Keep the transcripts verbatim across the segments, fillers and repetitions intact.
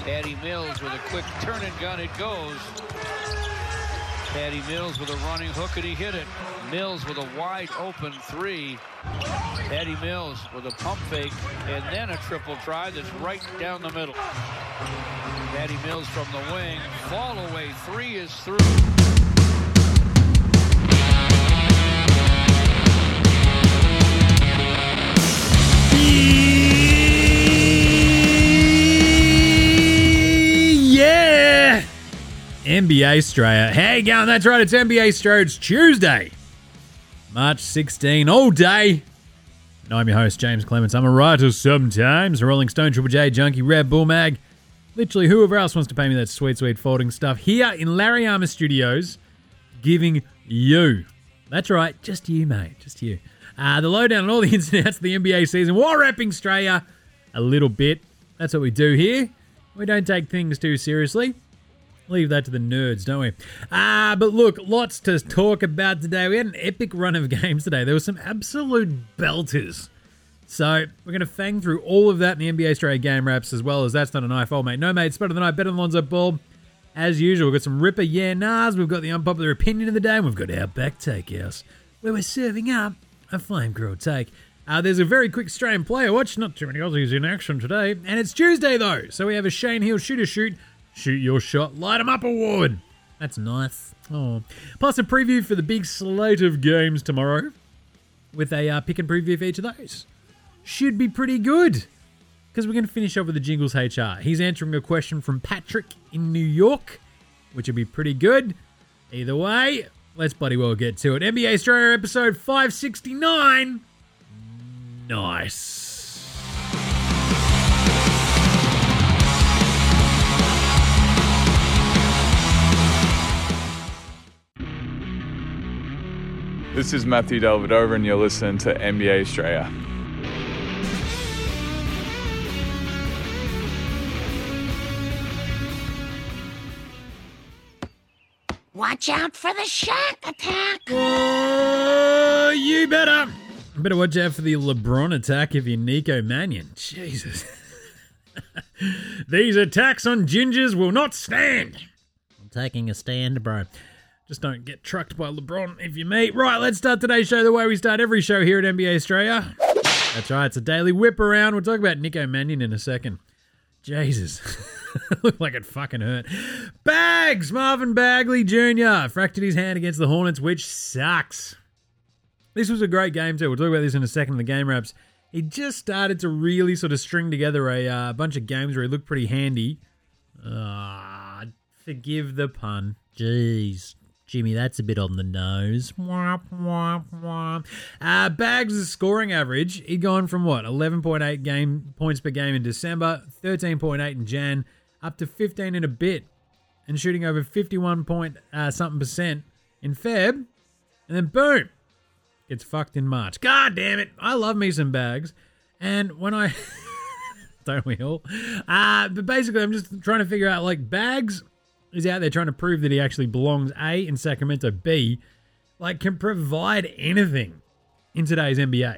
Patty Mills with a quick turn and gun. It goes. Patty Mills with a running hook, and he hit it. Mills with a wide open three. Patty Mills with a pump fake, and then a triple try that's right down the middle. Patty Mills from the wing. Fall away three is through. Yeah! N B A Australia. How you going? That's right, it's N B A Australia. It's Tuesday, March sixteenth, all day. And I'm your host, James Clements. I'm a writer sometimes, a Rolling Stone, Triple J, Junkie, Red Bull Mag. Literally whoever else wants to pay me that sweet, sweet folding stuff. Here in Larry Armour Studios, giving you, that's right, just you, mate, just you. Uh, the lowdown on all the ins and outs of the N B A season while wrapping Australia a little bit. That's what we do here. We don't take things too seriously. Leave that to the nerds, don't we? Ah, uh, but look, lots to talk about today. We had an epic run of games today. There were some absolute belters. So we're going to fang through all of that in the N B A Australia game wraps, as well as That's Not a Knife, Old Mate. No, mate, it's better than I, better than Lonzo Ball. As usual, we've got some Ripper Yeah Nahs. We've got the unpopular opinion of the day, and we've got our back takehouse, where we're serving up a flame grilled take. Uh, there's a very quick Australian player watch. Not too many Aussies in action today. And it's Tuesday, though. So we have a Shane Hill Shoot a Shoot. Shoot Your Shot, Light 'em Up award. That's nice. Oh. Plus a preview for the big slate of games tomorrow with a uh, pick and preview for each of those. Should be pretty good because we're going to finish up with the Jingles H R. He's answering a question from Patrick in New York, which will be pretty good. Either way, let's bloody well get to it. N B A Australia episode five sixty-nine. Nice. This is Matthew Delvedova, and you're listening to N B A Australia. Watch out for the Shaq attack. Oh, you better. Better watch out for the LeBron attack if you're Nico Mannion. Jesus. These attacks on gingers will not stand. I'm taking a stand, bro. Just don't get trucked by LeBron if you me. Right, let's start today's show the way we start every show here at N B A Australia. That's right, it's a daily whip around. We'll talk about Nico Mannion in a second. Jesus. Looked like it fucking hurt. Bags! Marvin Bagley Junior fractured his hand against the Hornets, which sucks. This was a great game too. We'll talk about this in a second in the game wraps. He just started to really sort of string together a uh, bunch of games where he looked pretty handy. Ah, uh, forgive the pun. Jeez. Jimmy, that's a bit on the nose. Wah, wah, wah. Uh, Bags' scoring average, he'd gone from what, eleven point eight game points per game in December, thirteen point eight in Jan, up to fifteen in a bit, and shooting over fifty-one point uh, something percent in Feb, and then boom, gets fucked in March. God damn it, I love me some Bags, and when I, don't we all? Uh, but basically, I'm just trying to figure out, like, Bags is out there trying to prove that he actually belongs, A, in Sacramento, B, like, can provide anything in today's N B A.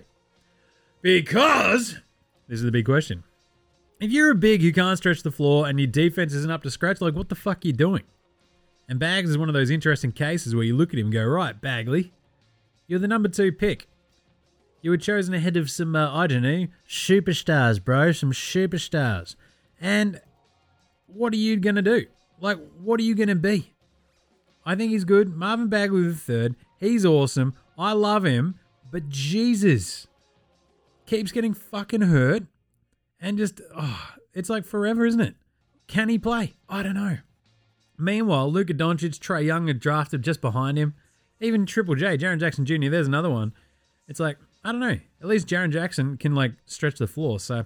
Because, this is the big question, if you're a big who can't stretch the floor and your defense isn't up to scratch, like, what the fuck are you doing? And Bags is one of those interesting cases where you look at him and go, right, Bagley, you're the number two pick. You were chosen ahead of some, uh, I don't know, superstars, bro, some superstars. And what are you going to do? Like, what are you going to be? I think he's good. Marvin Bagley the third. He's awesome. I love him. But Jesus. Keeps getting fucking hurt. And just, oh, it's like forever, isn't it? Can he play? I don't know. Meanwhile, Luka Doncic, Trae Young are drafted just behind him. Even Triple J, Jaren Jackson Junior, there's another one. It's like, I don't know. At least Jaren Jackson can, like, stretch the floor. So,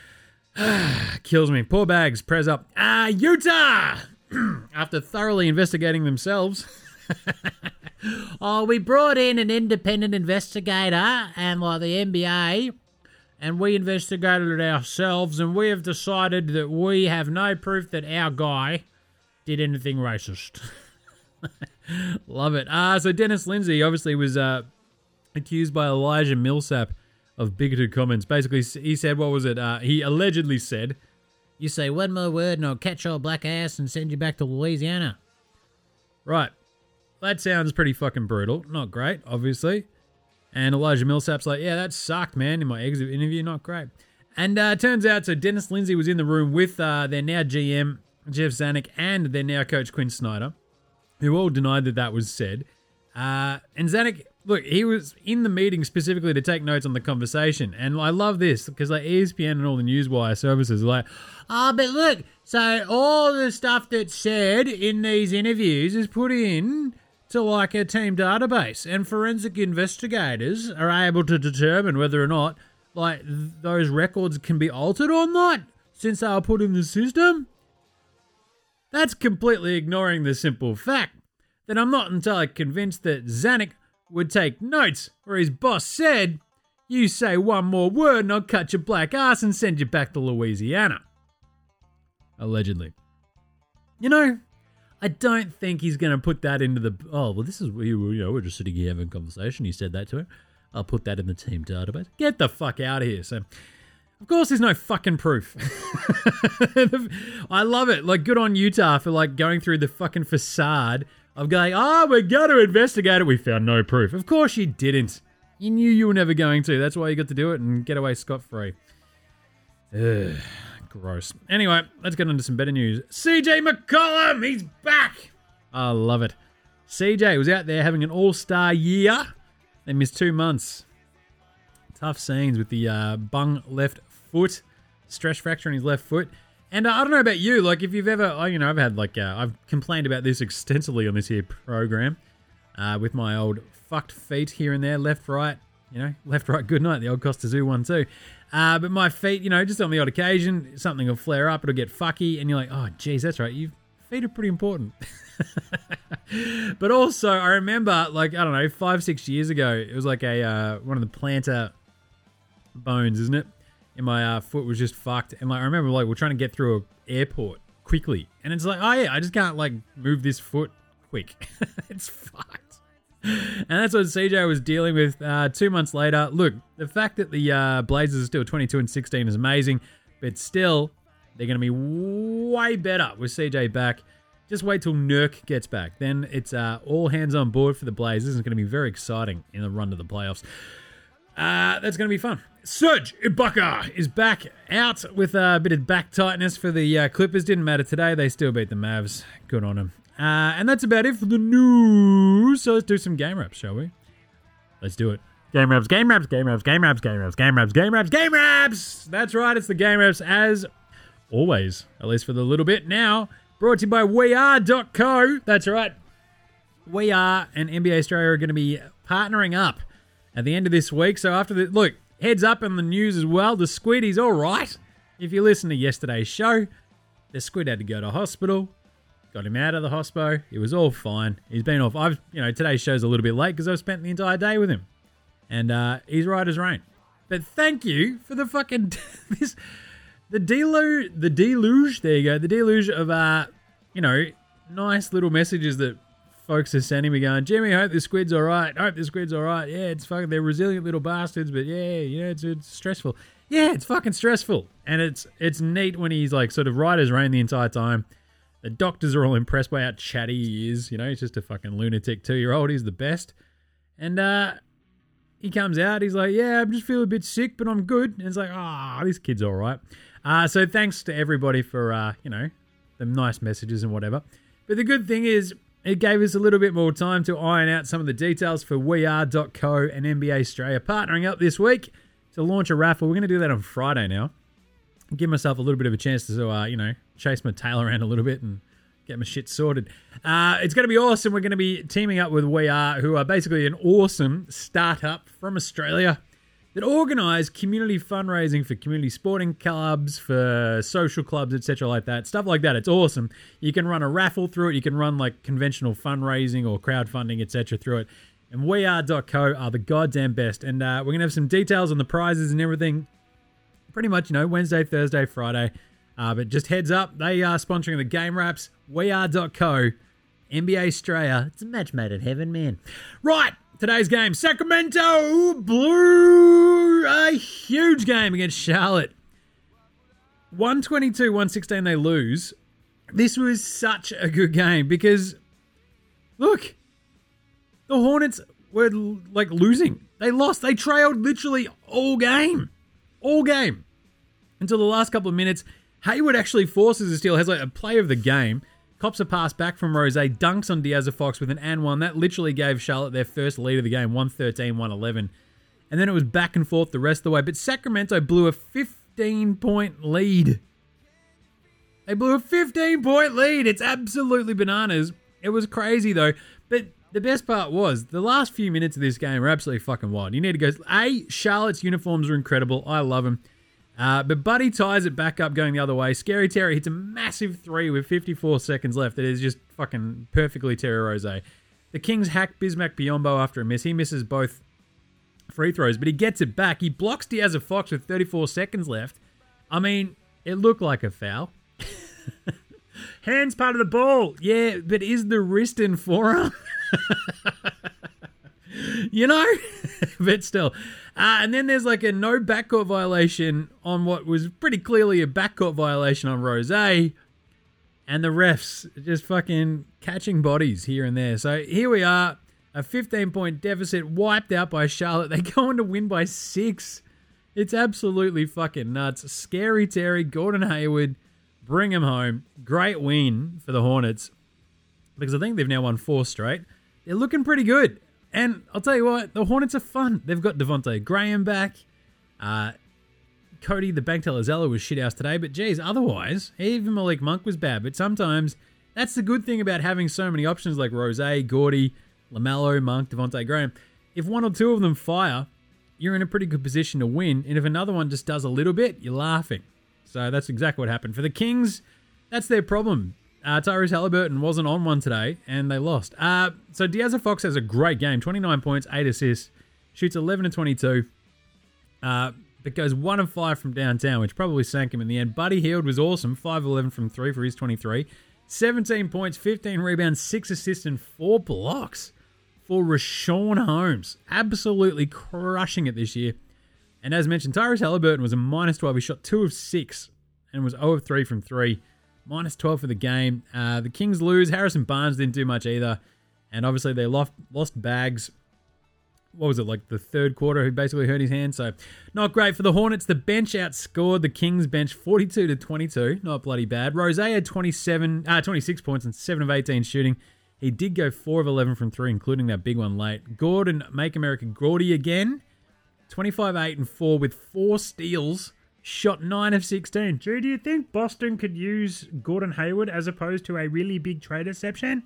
kills me. Poor Bags. Press up. Ah, Utah! After thoroughly investigating themselves. Oh, we brought in an independent investigator and like the N B A, and we investigated it ourselves, and we have decided that we have no proof that our guy did anything racist. Love it. Uh, so Dennis Lindsay obviously was uh, accused by Elijah Millsap of bigoted comments. Basically, he said, what was it? Uh, he allegedly said You say one more word and I'll catch your black ass and send you back to Louisiana. Right. That sounds pretty fucking brutal. Not great, obviously. And Elijah Millsap's like, yeah, that sucked, man, in my exit interview. Not great. And uh, turns out, so Dennis Lindsay was in the room with uh, their now G M, Jeff Zanuck, and their now coach, Quinn Snyder, who all denied that that was said. Uh, and Zanuck, look, he was in the meeting specifically to take notes on the conversation. And I love this because like E S P N and all the Newswire services are like, oh, but look, so all the stuff that's said in these interviews is put in to like a team database, and forensic investigators are able to determine whether or not like th- those records can be altered or not since they are put in the system. That's completely ignoring the simple fact that I'm not entirely convinced that Zanuck would take notes where his boss said, you say one more word and I'll cut your black ass and send you back to Louisiana. Allegedly. You know, I don't think he's going to put that into the... Oh, well, this is... You know, we're just sitting here having a conversation. You said that to him. I'll put that in the team database. Get the fuck out of here. So, of course, there's no fucking proof. I love it. Like, good on Utah for, like, going through the fucking facade of going, oh, we're going to investigate it. We found no proof. Of course you didn't. You knew you were never going to. That's why you got to do it and get away scot-free. Ugh. Gross. Anyway, let's get on to some better news. C J McCollum, he's back. I love it. C J was out there having an all-star year. They missed two months. Tough scenes with the uh, bung left foot, stress fracture in his left foot. And uh, I don't know about you, like if you've ever, oh, you know, I've had like, uh, I've complained about this extensively on this here program uh, with my old fucked feet here and there, left, right, you know, left, right, good night, the old Costa Zoo one too. Uh, but my feet, you know, just on the odd occasion, something will flare up, it'll get fucky, and you're like, oh, geez, that's right, your feet are pretty important. But also, I remember, like, I don't know, five, six years ago, it was like a uh, one of the plantar bones, isn't it? And my uh, foot was just fucked. And like I remember, like, we're trying to get through an airport quickly, and it's like, oh yeah, I just can't like move this foot quick. It's fucked. And that's what C J was dealing with uh, two months later. Look, the fact that the uh, Blazers are still twenty-two and sixteen is amazing, but still, they're going to be way better with C J back. Just wait till Nurk gets back. Then it's uh, all hands on board for the Blazers. It's going to be very exciting in the run to the playoffs. Uh, that's going to be fun. Serge Ibaka is back out with a bit of back tightness for the uh, Clippers. Didn't matter today. They still beat the Mavs. Good on them. Uh, and that's about it for the news. So let's do some game wraps, shall we? Let's do it. Game wraps, game wraps, game wraps, game wraps, game wraps, game wraps, game wraps, game wraps. That's right. It's the game wraps as always, at least for the little bit now. Brought to you by we are dot co. That's right. We Are and N B A Australia are going to be partnering up at the end of this week. So after the look, heads up in the news as well. The squid is all right. If you listen to yesterday's show, the squid had to go to hospital. Got him out of the hospo. It was all fine. He's been off. I've, you know, today's show's a little bit late because I've spent the entire day with him, and uh, he's right as rain. But thank you for the fucking this, the deluge, the deluge. There you go, the deluge of uh, you know, nice little messages that folks are sending me going, Jimmy, I hope the squid's all right. I hope the squid's all right. Yeah, it's fucking, they're resilient little bastards, but yeah, you know, it's, it's stressful. Yeah, it's fucking stressful, and it's it's neat when he's like sort of right as rain the entire time. The doctors are all impressed by how chatty he is. You know, he's just a fucking lunatic two-year-old. He's the best. And uh, he comes out. He's like, yeah, I'm just feeling a bit sick, but I'm good. And it's like, ah, oh, this kid's all right. Uh, so thanks to everybody for, uh, you know, the nice messages and whatever. But the good thing is it gave us a little bit more time to iron out some of the details for we are dot co and N B A Australia partnering up this week to launch a raffle. We're going to do that on Friday now. Give myself a little bit of a chance to, uh, you know, chase my tail around a little bit and get my shit sorted. Uh, it's going to be awesome. We're going to be teaming up with We Are, who are basically an awesome startup from Australia that organise community fundraising for community sporting clubs, for social clubs, et cetera like that. Stuff like that. It's awesome. You can run a raffle through it. You can run like conventional fundraising or crowdfunding, et cetera through it. And we are dot co are the goddamn best. And uh, we're going to have some details on the prizes and everything. Pretty much, you know, Wednesday, Thursday, Friday. Uh, but just heads up, they are sponsoring the game wraps. we are dot co, N B A Australia. It's a match made in heaven, man. Right, today's game. Sacramento blew a huge game against Charlotte. one twenty-two, one sixteen they lose. This was such a good game because, look, the Hornets were like losing. They lost. They trailed literally all game. All game. Until the last couple of minutes. Hayward actually forces a steal, has like a play of the game. Cops a pass back from Rose, dunks on De'Aaron Fox with an and one. That literally gave Charlotte their first lead of the game, one thirteen, one eleven. And then it was back and forth the rest of the way. But Sacramento blew a fifteen-point lead. They blew a fifteen-point lead. It's absolutely bananas. It was crazy, though. But the best part was, the last few minutes of this game were absolutely fucking wild. You need to go... A, Charlotte's uniforms are incredible. I love them. Uh, but Buddy ties it back up going the other way. Scary Terry hits a massive three with fifty-four seconds left. It is just fucking perfectly Terry Rose. The Kings hack Bismack Biyombo after a miss. He misses both free throws, but he gets it back. He blocks De'Aaron Fox with thirty-four seconds left. I mean, it looked like a foul. Hands part of the ball. Yeah, but is the wrist and forearm? You know? But still. Uh, and then there's like a no backcourt violation on what was pretty clearly a backcourt violation on Rose. And the refs just fucking catching bodies here and there. So here we are, a fifteen-point deficit wiped out by Charlotte. They go on to win by six. It's absolutely fucking nuts. Scary Terry, Gordon Hayward, bring him home. Great win for the Hornets because I think they've now won four straight. They're looking pretty good. And I'll tell you what, the Hornets are fun. They've got Devontae Graham back. Uh, Cody, the bank teller Zeller, was shithouse today. But geez, otherwise, even Malik Monk was bad. But sometimes that's the good thing about having so many options like Rose, Gordy, LaMelo, Monk, Devontae Graham. If one or two of them fire, you're in a pretty good position to win. And if another one just does a little bit, you're laughing. So that's exactly what happened. For the Kings, that's their problem. Uh, Tyrese Halliburton wasn't on one today, and they lost. Uh, so De'Aaron Fox has a great game. twenty-nine points, eight assists, shoots eleven to twenty-two, uh, but goes one of five from downtown, which probably sank him in the end. Buddy Hield was awesome, five of eleven from three for his twenty-three. seventeen points, fifteen rebounds, six assists, and four blocks for Richaun Holmes. Absolutely crushing it this year. And as mentioned, Tyrese Halliburton was a minus twelve. He shot two of six and was zero of three from three. minus twelve for the game. Uh, the Kings lose. Harrison Barnes didn't do much either. And obviously they lost, lost Bags. What was it, like the third quarter? Who basically hurt his hand. So not great for the Hornets. The bench outscored the Kings bench forty-two to twenty-two. Not bloody bad. Rose had twenty-seven, uh, twenty-six points and seven of eighteen shooting. He did go four of eleven from three, including that big one late. Gordon, Make America Gordy again. twenty-five, eight, and four with four steals. Shot nine of sixteen. Drew, do you think Boston could use Gordon Hayward as opposed to a really big trade exception?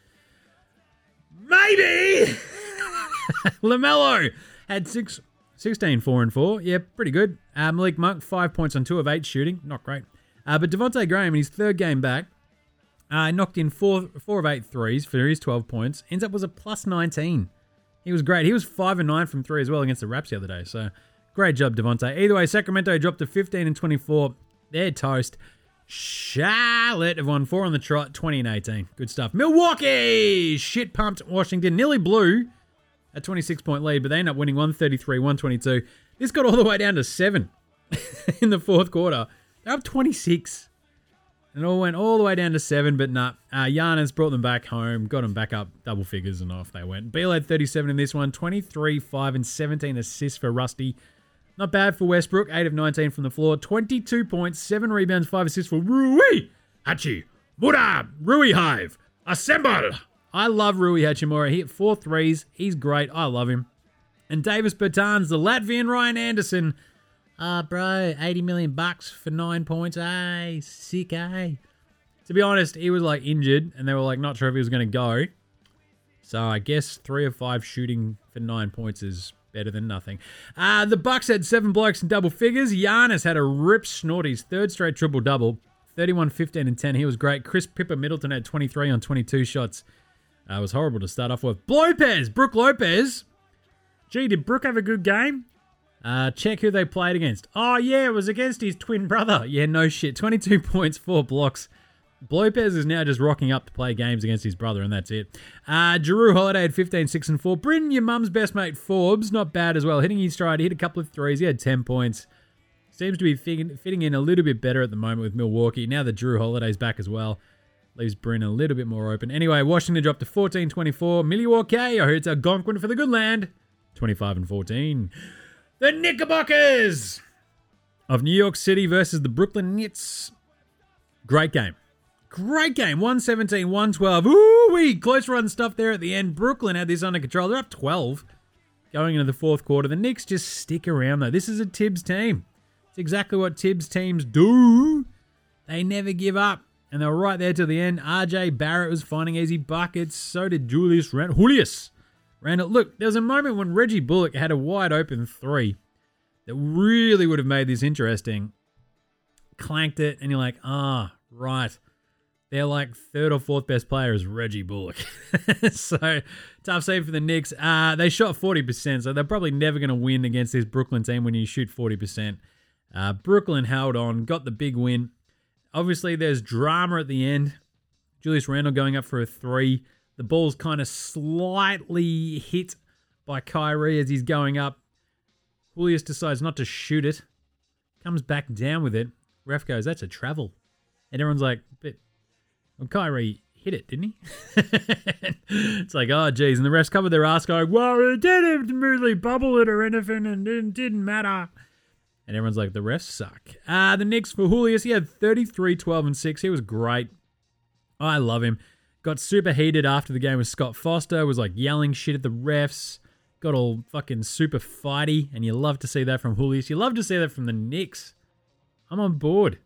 Maybe! LaMelo had six, sixteen, four, and four. Yeah, pretty good. Uh, Malik Monk, five points on two of eight shooting. Not great. Uh, but Devontae Graham, in his third game back, uh, knocked in four, four of eight threes for his twelve points. Ends up was a plus nineteen. He was great. He was five and nine from three as well against the Raps the other day. So great job, Devontae. Either way, Sacramento dropped to fifteen and twenty-four. They're toast. Charlotte have won four on the trot, twenty and eighteen. Good stuff. Milwaukee shit pumped Washington. Nearly blew a twenty-six point lead, but they end up winning one thirty-three, one twenty-two. This got all the way down to seven in the fourth quarter. They're up twenty-six. And it all went all the way down to seven, but nah. Uh, Giannis brought them back home, got them back up double figures, and off they went. Beal had thirty-seven in this one, twenty-three, five, and seventeen assists for Rusty. Not bad for Westbrook, eight of nineteen from the floor, twenty-two points, seven rebounds, five assists for Rui Hachi. Buddha, Rui Hive, assemble! I love Rui Hachimura. He hit four threes. He's great. I love him. And Davis Bertans, the Latvian Ryan Anderson. Ah, uh, bro, eighty million bucks for nine points. Hey, sick, eh? To be honest, he was like injured, and they were like not sure if he was going to go. So I guess three of five shooting for nine points is better than nothing. Uh, the Bucks had seven blokes in double figures. Giannis had a rip snort, his third straight triple-double. thirty-one, fifteen, and ten. He was great. Chris Pippa Middleton had twenty-three on twenty-two shots. Uh, it was horrible to start off with. Lopez, Brooke Lopez. Gee, did Brooke have a good game? Uh, check who they played against. Oh, yeah, it was against his twin brother. Yeah, no shit. twenty-two points, four blocks. Lopez is now just rocking up to play games against his brother, and that's it. Uh, Jrue Holiday had fifteen, six, and four. Bryn, your mum's best mate, Forbes, not bad as well. Hitting his stride. He hit a couple of threes. He had ten points. seems to be fitting, fitting in a little bit better at the moment with Milwaukee. Now that Drew Holiday's back as well, leaves Bryn a little bit more open. Anyway, Washington dropped to fourteen twenty-four. Milwaukee, I heard it's Algonquin for the good land. twenty-five and fourteen. The Knickerbockers of New York City versus the Brooklyn Nets. Great game. Great game. one seventeen, one twelve. Ooh-wee. Close run stuff there at the end. Brooklyn had this under control. They're up twelve going into the fourth quarter. The Knicks just stick around, though. This is a Tibbs team. It's exactly what Tibbs teams do. They never give up. And they were right there to the end. R J Barrett was finding easy buckets. So did Julius Randle. Julius Randle. Look, there was a moment when Reggie Bullock had a wide open three that really would have made this interesting. Clanked it, and you're like, ah, right. They're like third or fourth best player is Reggie Bullock. So, tough save for the Knicks. Uh, they shot forty percent, so they're probably never going to win against this Brooklyn team when you shoot forty percent. Uh, Brooklyn held on, got the big win. Obviously, there's drama at the end. Julius Randle going up for a three. The ball's kind of slightly hit by Kyrie as he's going up. Julius decides not to shoot it. Comes back down with it. Ref goes, that's a travel. And everyone's like, but well, Kyrie hit it, didn't he? It's like, oh, geez. And the refs covered their ass going, well, it didn't really bubble it or anything and it didn't matter. And everyone's like, the refs suck. Uh, the Knicks for Julius, he had thirty-three, twelve, and six. He was great. I love him. Got super heated after the game with Scott Foster. Was like yelling shit at the refs. Got all fucking super fighty. And you love to see that from Julius. You love to see that from the Knicks. I'm on board.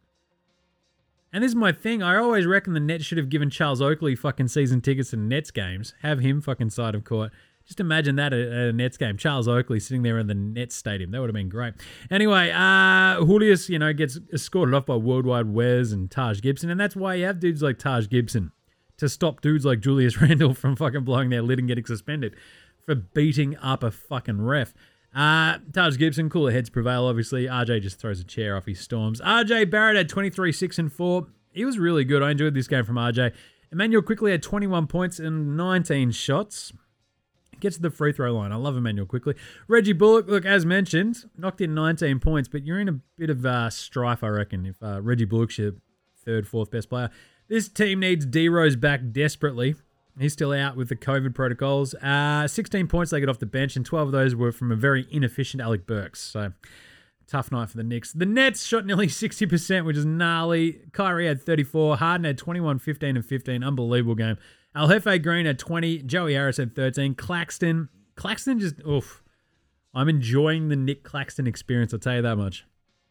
And this is my thing. I always reckon the Nets should have given Charles Oakley fucking season tickets to Nets games. Have him fucking side of court. Just imagine that at a Nets game. Charles Oakley sitting there in the Nets stadium. That would have been great. Anyway, uh, Julius, you know, gets escorted off by Worldwide Wes and Taj Gibson. And that's why you have dudes like Taj Gibson to stop dudes like Julius Randle from fucking blowing their lid and getting suspended for beating up a fucking ref. Uh, Taj Gibson, cooler heads prevail, obviously. R J just throws a chair off his storms. R J Barrett had twenty-three, six, and four. He was really good. I enjoyed this game from R J. Emmanuel Quickley had twenty-one points and nineteen shots. Gets to the free throw line. I love Emmanuel Quickley. Reggie Bullock, look, as mentioned, knocked in nineteen points, but you're in a bit of uh, strife, I reckon, if uh, Reggie Bullock's your third, fourth best player. This team needs D-Rose back desperately. He's still out with the COVID protocols. Uh, sixteen points they got off the bench, and twelve of those were from a very inefficient Alec Burks. So, tough night for the Knicks. The Nets shot nearly sixty percent, which is gnarly. Kyrie had thirty-four. Harden had twenty-one, fifteen, and fifteen. Unbelievable game. Al Jefe Green had twenty. Joey Harris had thirteen. Claxton. Claxton just, oof. I'm enjoying the Nick Claxton experience, I'll tell you that much.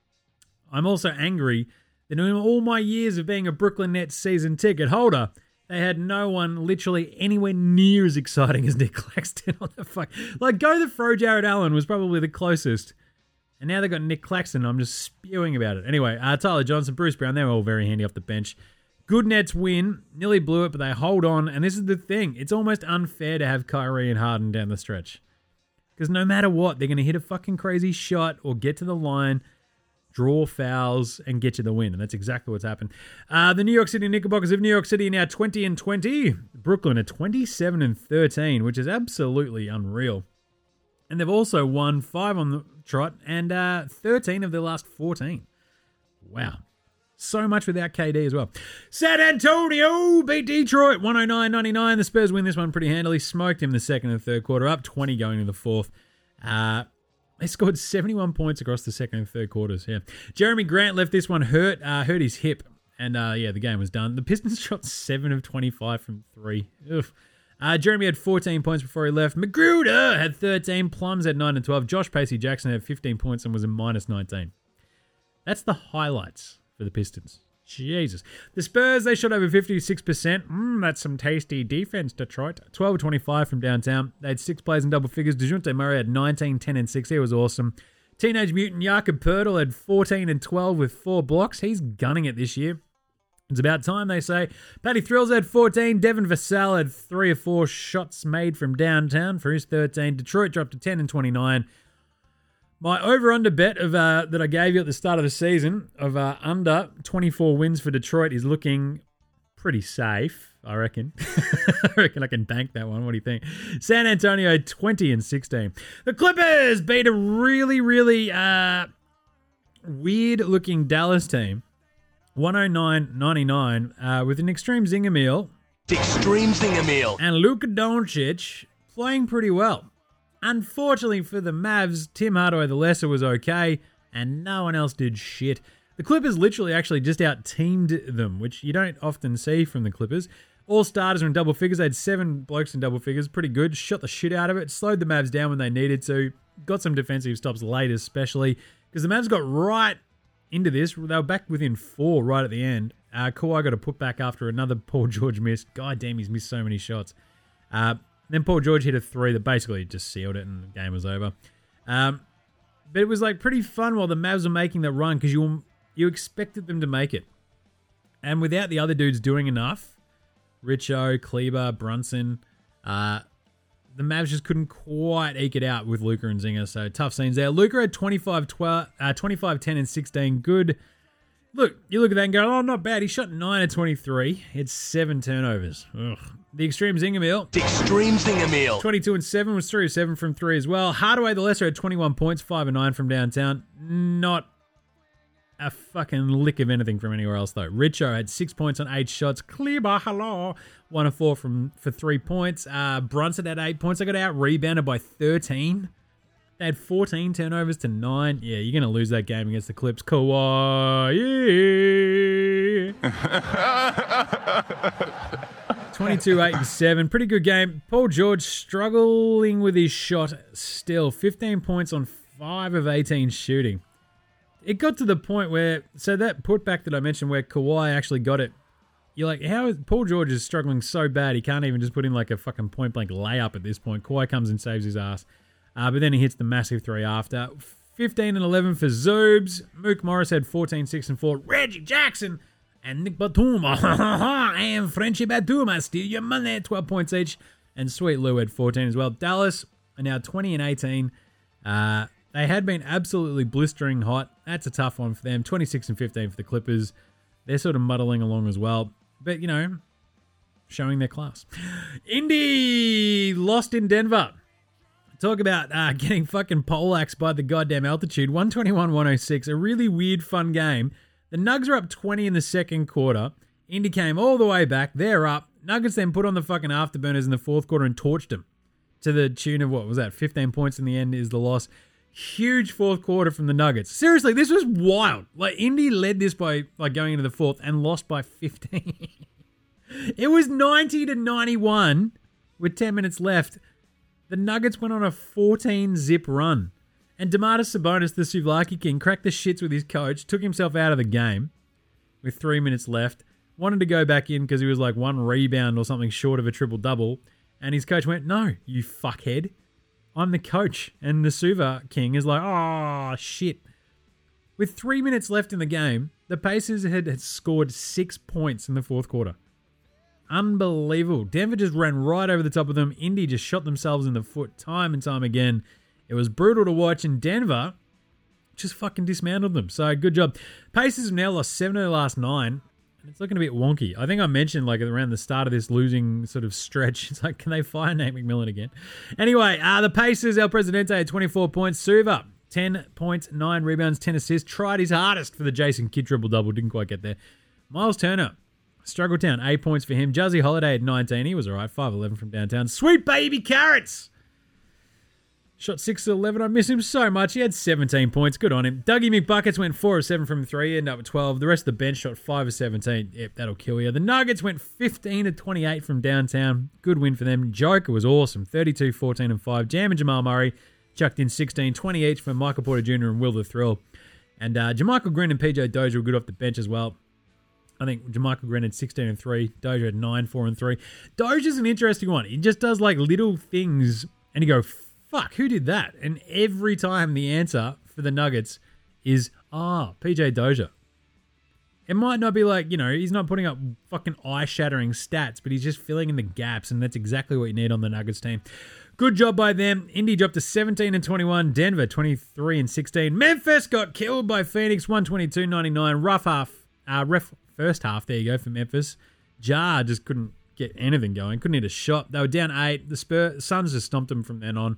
I'm also angry that in all my years of being a Brooklyn Nets season ticket holder, they had no one literally anywhere near as exciting as Nick Claxton. What the fuck? Like, go the throw Jared Allen was probably the closest. And now they've got Nick Claxton. I'm just spewing about it. Anyway, uh, Tyler Johnson, Bruce Brown, they were all very handy off the bench. Good Nets win. Nearly blew it, but they hold on. And this is the thing. It's almost unfair to have Kyrie and Harden down the stretch. Because no matter what, they're going to hit a fucking crazy shot or get to the line, draw fouls, and get you the win. And that's exactly what's happened. Uh, the New York City Knickerbockers of New York City are now twenty and twenty. Brooklyn are twenty-seven and thirteen, which is absolutely unreal. And they've also won five on the trot and uh, thirteen of their last fourteen. Wow. So much without K D as well. San Antonio beat Detroit one oh nine ninety-nine. The Spurs win this one pretty handily. Smoked him the second and third quarter. Up twenty going into the fourth. Uh, they scored seventy-one points across the second and third quarters. Yeah, Jeremy Grant left this one hurt. Uh, hurt his hip. And uh, yeah, the game was done. The Pistons shot seven of twenty-five from three. Ugh. Uh, Jeremy had fourteen points before he left. Magruder had thirteen. Plums had nine and twelve. Josh Pacey Jackson had fifteen points and was a minus nineteen. That's the highlights for the Pistons. Jesus. The Spurs, they shot over fifty-six percent. Mmm, that's some tasty defense, Detroit. twelve of twenty-five from downtown. They had six plays in double figures. DeJounte Murray had nineteen, ten, and six. He was awesome. Teenage Mutant Jakob Poeltl had fourteen and twelve with four blocks. He's gunning it this year. It's about time, they say. Patty Thrills had fourteen. Devin Vassell had three or four shots made from downtown for his thirteen. Detroit dropped to ten and twenty-nine. My over-under bet of uh, that I gave you at the start of the season of uh, under twenty-four wins for Detroit is looking pretty safe, I reckon. I reckon I can bank that one. What do you think? San Antonio, twenty and sixteen. The Clippers beat a really, really, uh, weird-looking Dallas team, one oh nine ninety-nine, uh, with an extreme zinger meal. Extreme zinger meal. And Luka Doncic playing pretty well. Unfortunately for the Mavs, Tim Hardaway the Lesser was okay, and no one else did shit. The Clippers literally actually just out-teamed them, which you don't often see from the Clippers. All starters were in double figures. They had seven blokes in double figures. Pretty good. Shot the shit out of it. Slowed the Mavs down when they needed to. Got some defensive stops late especially, because the Mavs got right into this. They were back within four right at the end. Uh, Kawhi got a put back after another Paul George miss. God damn, he's missed so many shots. Uh, then Paul George hit a three that basically just sealed it and the game was over. Um, but it was like pretty fun while the Mavs were making that run, because you you expected them to make it. And without the other dudes doing enough, Richo, Kleber, Brunson, uh, the Mavs just couldn't quite eke it out with Luka and Zinger. So tough scenes there. Luka had twenty-five, twelve, uh, twenty-five, ten, and sixteen. Good. Look, you look at that and go, oh, not bad. He shot nine of twenty-three. It's seven turnovers. Ugh. The extreme zinger meal. Extreme zinger meal. twenty-two and seven was three of seven from three as well. Hardaway the Lesser had twenty-one points, five and nine from downtown. Not a fucking lick of anything from anywhere else, though. Richo had six points on eight shots. Kleber, hello. One of four from for three points. Uh, Brunson had eight points. They got out-rebounded by thirteen. They had fourteen turnovers to nine. Yeah, you're going to lose that game against the Clips. Kawhi. twenty-two, eight, and seven. Pretty good game. Paul George struggling with his shot still. fifteen points on five of eighteen shooting. It got to the point where, so that putback that I mentioned where Kawhi actually got it, you're like, how is Paul George is struggling so bad he can't even just put in like a fucking point-blank layup at this point. Kawhi comes and saves his ass. Uh, but then he hits the massive three after. fifteen and eleven for Zoobs. Mook Morris had fourteen, six, and four. Reggie Jackson and Nick Batum. And Frenchie Batum, I steal your money. twelve points each. And Sweet Lou had fourteen as well. Dallas are now twenty and eighteen. Uh, they had been absolutely blistering hot. That's a tough one for them. twenty-six and fifteen for the Clippers. They're sort of muddling along as well. But, you know, showing their class. Indy lost in Denver. Talk about uh, getting fucking poleaxed by the goddamn altitude. one twenty-one, one oh six. A really weird, fun game. The Nugs are up twenty in the second quarter. Indy came all the way back. They're up. Nuggets then put on the fucking afterburners in the fourth quarter and torched them to the tune of, what was that, fifteen points in the end is the loss. Huge fourth quarter from the Nuggets. Seriously, this was wild. Like, Indy led this by like going into the fourth and lost by fifteen. It was ninety to ninety-one with ten minutes left. The Nuggets went on a fourteen-zip run. And Domantas Sabonis, the Souvlaki King, cracked the shits with his coach, took himself out of the game with three minutes left, wanted to go back in because he was like one rebound or something short of a triple-double, and his coach went, no, you fuckhead. I'm the coach. And the Suva King is like, oh, shit. With three minutes left in the game, the Pacers had, had scored six points in the fourth quarter. Unbelievable. Denver just ran right over the top of them. Indy just shot themselves in the foot time and time again. It was brutal to watch, and Denver just fucking dismantled them. So good job. Pacers have now lost seven of their last nine, and it's looking a bit wonky. I think I mentioned like around the start of this losing sort of stretch, it's like, can they fire Nate McMillan again? Anyway, uh, the Pacers, El Presidente had twenty-four points. Suva, ten points, nine rebounds, ten assists. Tried his hardest for the Jason Kidd triple-double. Didn't quite get there. Miles Turner, Struggle Town, eight points for him. Juzzy Holiday had nineteen. He was all right, five eleven from downtown. Sweet baby Carrots. Shot six to eleven. I miss him so much. He had seventeen points. Good on him. Dougie McBuckets went four of seven from three. Ended up with twelve. The rest of the bench shot five of seventeen. Yep, that'll kill you. The Nuggets went fifteen of twenty-eight from downtown. Good win for them. Joker was awesome. thirty-two, fourteen, and five. Jam and Jamal Murray chucked in sixteen. twenty each from Michael Porter Junior and Will the Thrill. And uh, Jermichael Green and P J Dozier were good off the bench as well. I think Jermichael Green had sixteen and three. Dozier had nine, four, and three. Dozier's an interesting one. He just does like little things and you go, fuck, who did that? And every time the answer for the Nuggets is, ah, oh, P J Dozier. It might not be like, you know, he's not putting up fucking eye-shattering stats, but he's just filling in the gaps, and that's exactly what you need on the Nuggets team. Good job by them. Indy dropped to seventeen and twenty-one. Denver, twenty-three and sixteen. Memphis got killed by Phoenix, one twenty-two ninety-nine. Rough half, uh, ref first half, there you go, for Memphis. Jar just couldn't get anything going. Couldn't hit a shot. They were down eight. The Spurs, Suns just stomped them from then on.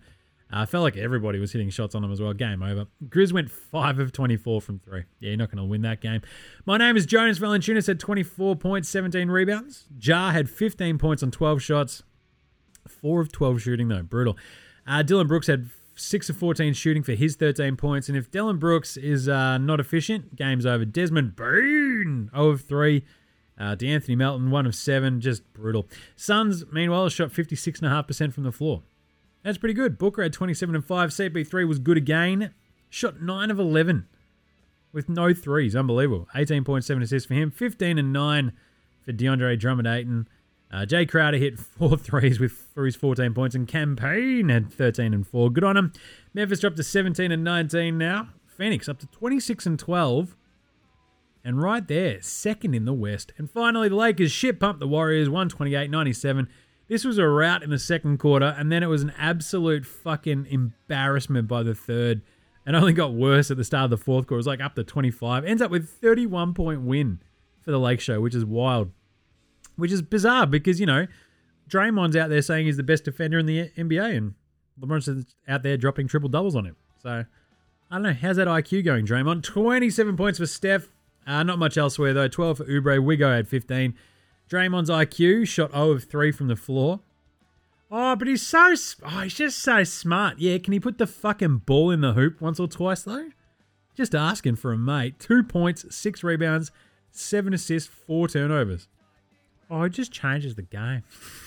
I uh, felt like everybody was hitting shots on him as well. Game over. Grizz went five of twenty-four from three. Yeah, you're not going to win that game. My name is Jonas Valanciunas, had twenty-four points, seventeen rebounds. Jar had fifteen points on twelve shots. four of twelve shooting, though. Brutal. Uh, Dylan Brooks had six of fourteen shooting for his thirteen points. And if Dylan Brooks is uh, not efficient, game's over. Desmond Boone, zero of three. Uh, DeAnthony Melton, one of seven. Just brutal. Suns, meanwhile, shot fifty-six point five percent from the floor. That's pretty good. Booker had twenty-seven and five. C P three was good again. Shot nine of eleven with no threes. Unbelievable. eighteen point seven assists for him. fifteen and nine for DeAndre Drummond-Ayton. Uh, Jay Crowder hit four threes with for his fourteen points, and Campaign had thirteen and four. Good on him. Memphis dropped to seventeen and nineteen now. Phoenix up to twenty-six and twelve. And right there, second in the West. And finally, the Lakers shit pumped the Warriors one twenty-eight ninety-seven. This was a rout in the second quarter, and then it was an absolute fucking embarrassment by the third. And only got worse at the start of the fourth quarter. It was like up to twenty-five. Ends up with thirty-one point win for the Lake Show, which is wild. Which is bizarre because, you know, Draymond's out there saying he's the best defender in the N B A, and LeBron's out there dropping triple-doubles on him. So, I don't know. How's that I Q going, Draymond? twenty-seven points for Steph. Uh, not much elsewhere, though. twelve for Oubre. Wigo had fifteen. Draymond's I Q shot zero of three from the floor. Oh, but he's so... Oh, he's just so smart. Yeah, can he put the fucking ball in the hoop once or twice, though? Just asking for a mate. Two points, six rebounds, seven assists, four turnovers. Oh, it just changes the game.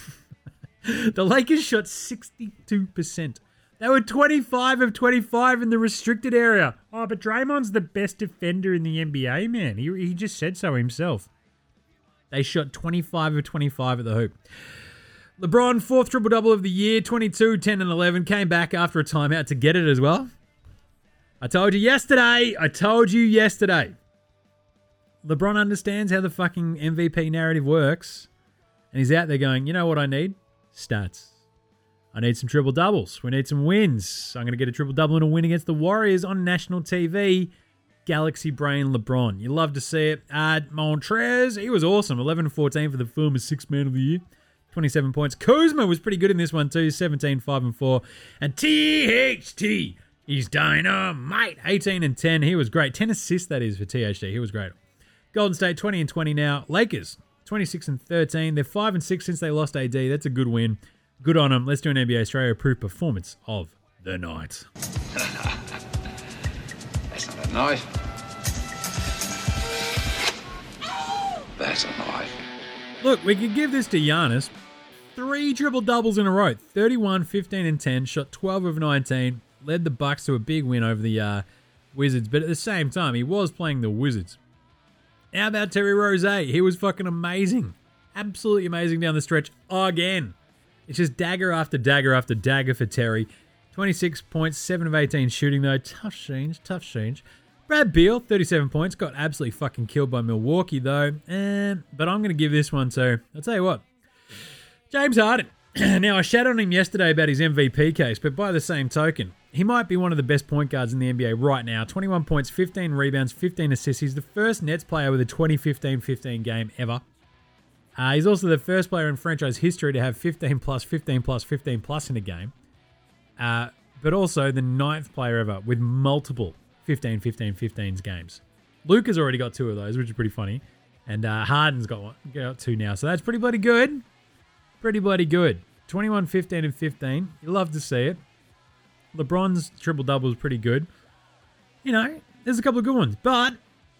The Lakers shot sixty-two percent. They were twenty-five of twenty-five in the restricted area. Oh, but Draymond's the best defender in the N B A, man. He, he just said so himself. They shot twenty-five of twenty-five at the hoop. LeBron, fourth triple-double of the year, twenty-two, ten, and eleven. Came back after a timeout to get it as well. I told you yesterday. I told you yesterday. LeBron understands how the fucking M V P narrative works. And he's out there going, you know what I need? Stats. I need some triple-doubles. We need some wins. I'm going to get a triple-double and a win against the Warriors on national T V. Galaxy Brain LeBron. You love to see it. Uh, Montrez, he was awesome. eleven and fourteen for the film as sixth man of the year. twenty-seven points. Kuzma was pretty good in this one too. seventeen, five, and four. And T H T, he's dynamite. eighteen and ten. He was great. ten assists, that is, for T H T. He was great. Golden State, twenty and twenty now. Lakers, twenty-six and thirteen. They're five and six since they lost A D. That's a good win. Good on them. Let's do an N B A Australia approved performance of the night. That's not a knife. That's a knife. Look, we could give this to Giannis. Three triple-doubles in a row. thirty-one, fifteen, and ten. Shot twelve of nineteen. Led the Bucks to a big win over the uh, Wizards. But at the same time, he was playing the Wizards. How about Terry Rozier? He was fucking amazing. Absolutely amazing down the stretch again. It's just dagger after dagger after dagger for Terry. twenty-six points, seven of eighteen shooting though. Tough change, tough change. Brad Beal, thirty-seven points. Got absolutely fucking killed by Milwaukee though. Eh, but I'm going to give this one to, I'll tell you what, James Harden. Now, I shouted on him yesterday about his M V P case, but by the same token, he might be one of the best point guards in the N B A right now. twenty-one points, fifteen rebounds, fifteen assists. He's the first Nets player with a twenty fifteen fifteen game ever. Uh, he's also the first player in franchise history to have fifteen plus, fifteen plus, fifteen plus in a game. Uh, but also the ninth player ever with multiple fifteen, fifteen, fifteens games. Luka's already got two of those, which is pretty funny. And uh, Harden's got one, got two now. So that's pretty bloody good. Pretty bloody good. twenty-one, fifteen, and fifteen. You love to see it. LeBron's triple-double is pretty good. You know, there's a couple of good ones. But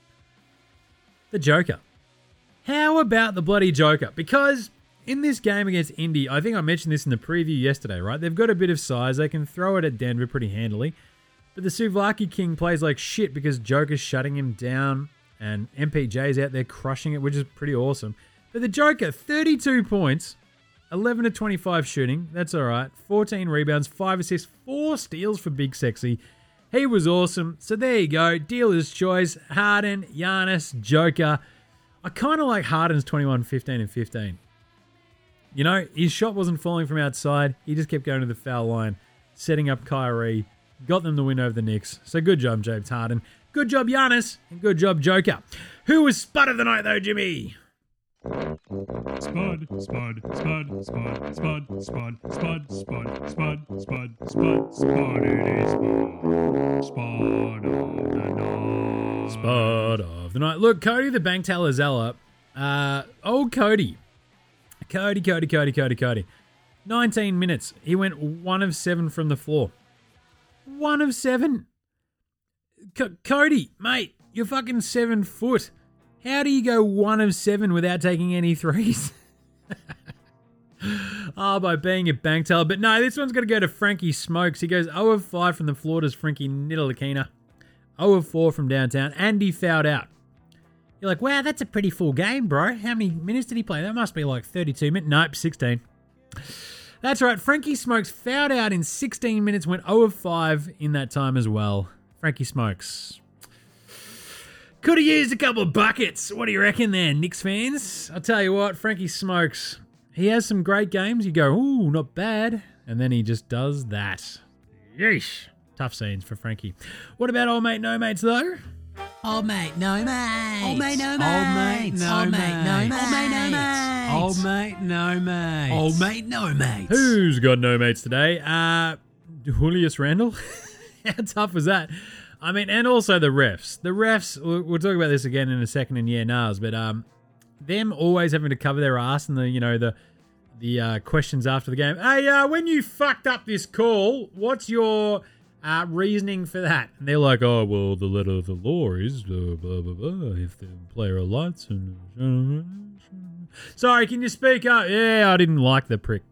the Joker. How about the bloody Joker? Because in this game against Indy, I think I mentioned this in the preview yesterday, right? They've got a bit of size. They can throw it at Denver pretty handily. But the Souvlaki King plays like shit because Joker's shutting him down and M P J's out there crushing it, which is pretty awesome. But the Joker, thirty-two points, eleven of twenty-five shooting. That's all right. fourteen rebounds, five assists, four steals for Big Sexy. He was awesome. So there you go. Dealer's choice. Harden, Giannis, Joker. I kind of like Harden's twenty-one, fifteen, and fifteen. You know, his shot wasn't falling from outside. He just kept going to the foul line, setting up Kyrie, got them the win over the Knicks. So good job, James Harden. Good job, Giannis, and good job, Joker. Who was spud of the night, though, Jimmy? Spud, spud, spud, spud, spud, spud, spud, spud, spud, spud, spud, spud, it is spud. Spud of the night. Spud of the night. Look, Cody the Bank Teller Zeller. Uh, old Cody. Cody, Cody, Cody, Cody, Cody. nineteen minutes. He went one of seven from the floor. One of seven. C- Cody, mate, you're fucking seven foot. How do you go one of seven without taking any threes? Oh, by being a bank teller. But no, this one's got to go to Frankie Smokes. He goes zero of five from the floor to Frankie Ntilikina. zero of four from downtown, and he fouled out. You're like, wow, that's a pretty full game, bro. How many minutes did he play? That must be like thirty-two minutes. Nope, sixteen. That's right. Frankie Smokes fouled out in sixteen minutes, went zero of five in that time as well. Frankie Smokes. Could have used a couple of buckets. What do you reckon there, Knicks fans? I'll tell you what, Frankie Smokes, he has some great games. You go, ooh, not bad. And then he just does that. Yeesh. Tough scenes for Frankie. What about old mate, no mates, though? Old mate, no mates. Old mate, no Old mate, mates. no Old mates. mate, no Old mate, no mates. Old mate, no mates. Old mate, no mates. Who's got no mates today? Uh, Julius Randle? How tough was that? I mean, and also the refs. The refs, we'll, we'll talk about this again in a second in yeah nahs, but um, them always having to cover their ass in the, you know, the the uh, questions after the game. Hey, uh, when you fucked up this call, what's your uh, reasoning for that? And they're like, oh, well, the letter of the law is uh, blah, blah, blah, if the player alights and... Sorry, can you speak up? Yeah, I didn't like the prick.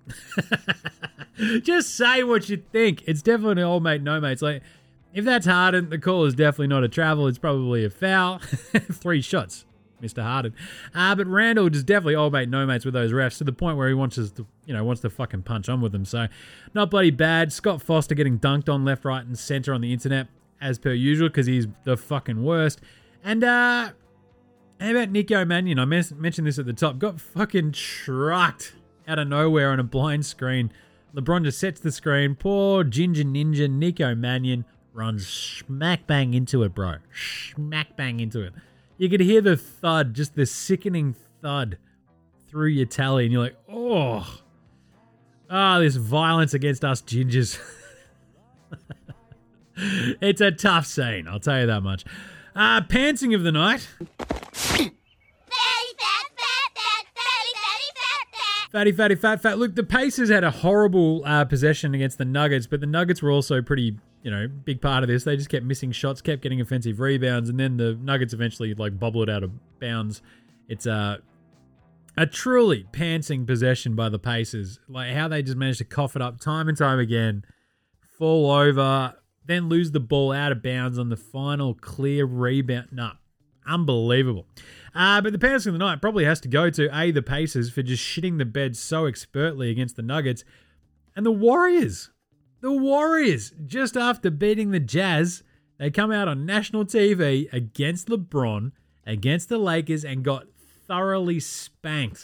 Just say what you think. It's definitely old mate, no mates. Like, if that's Harden, the call is definitely not a travel. It's probably a foul. Three shots, Mister Harden. Uh, but Randall just definitely old mate, no mates with those refs to the point where he wants us to, you know, wants to fucking punch on with them. So, not bloody bad. Scott Foster getting dunked on left, right, and center on the internet as per usual because he's the fucking worst. And uh, how about Nico Mannion? I mes- mentioned this at the top. Got fucking trucked out of nowhere on a blind screen. LeBron just sets the screen. Poor ginger ninja Nico Mannion runs smack bang into it, bro. Smack bang into it. You could hear the thud, just the sickening thud through your tally, and you're like, oh, ah, oh, this violence against us gingers. It's a tough scene, I'll tell you that much. Uh, pantsing of the night. Fatty, fatty, fat, fat. Look, the Pacers had a horrible uh, possession against the Nuggets, but the Nuggets were also pretty, you know, big part of this. They just kept missing shots, kept getting offensive rebounds, and then the Nuggets eventually, like, bobbled out of bounds. It's uh, a truly pantsing possession by the Pacers. Like, how they just managed to cough it up time and time again, fall over, then lose the ball out of bounds on the final clear rebound. Nah, unbelievable. Uh, but the pantsing of the night probably has to go to, A, the Pacers for just shitting the bed so expertly against the Nuggets, and the Warriors. The Warriors, just after beating the Jazz, they come out on national T V against LeBron, against the Lakers, and got thoroughly spanked.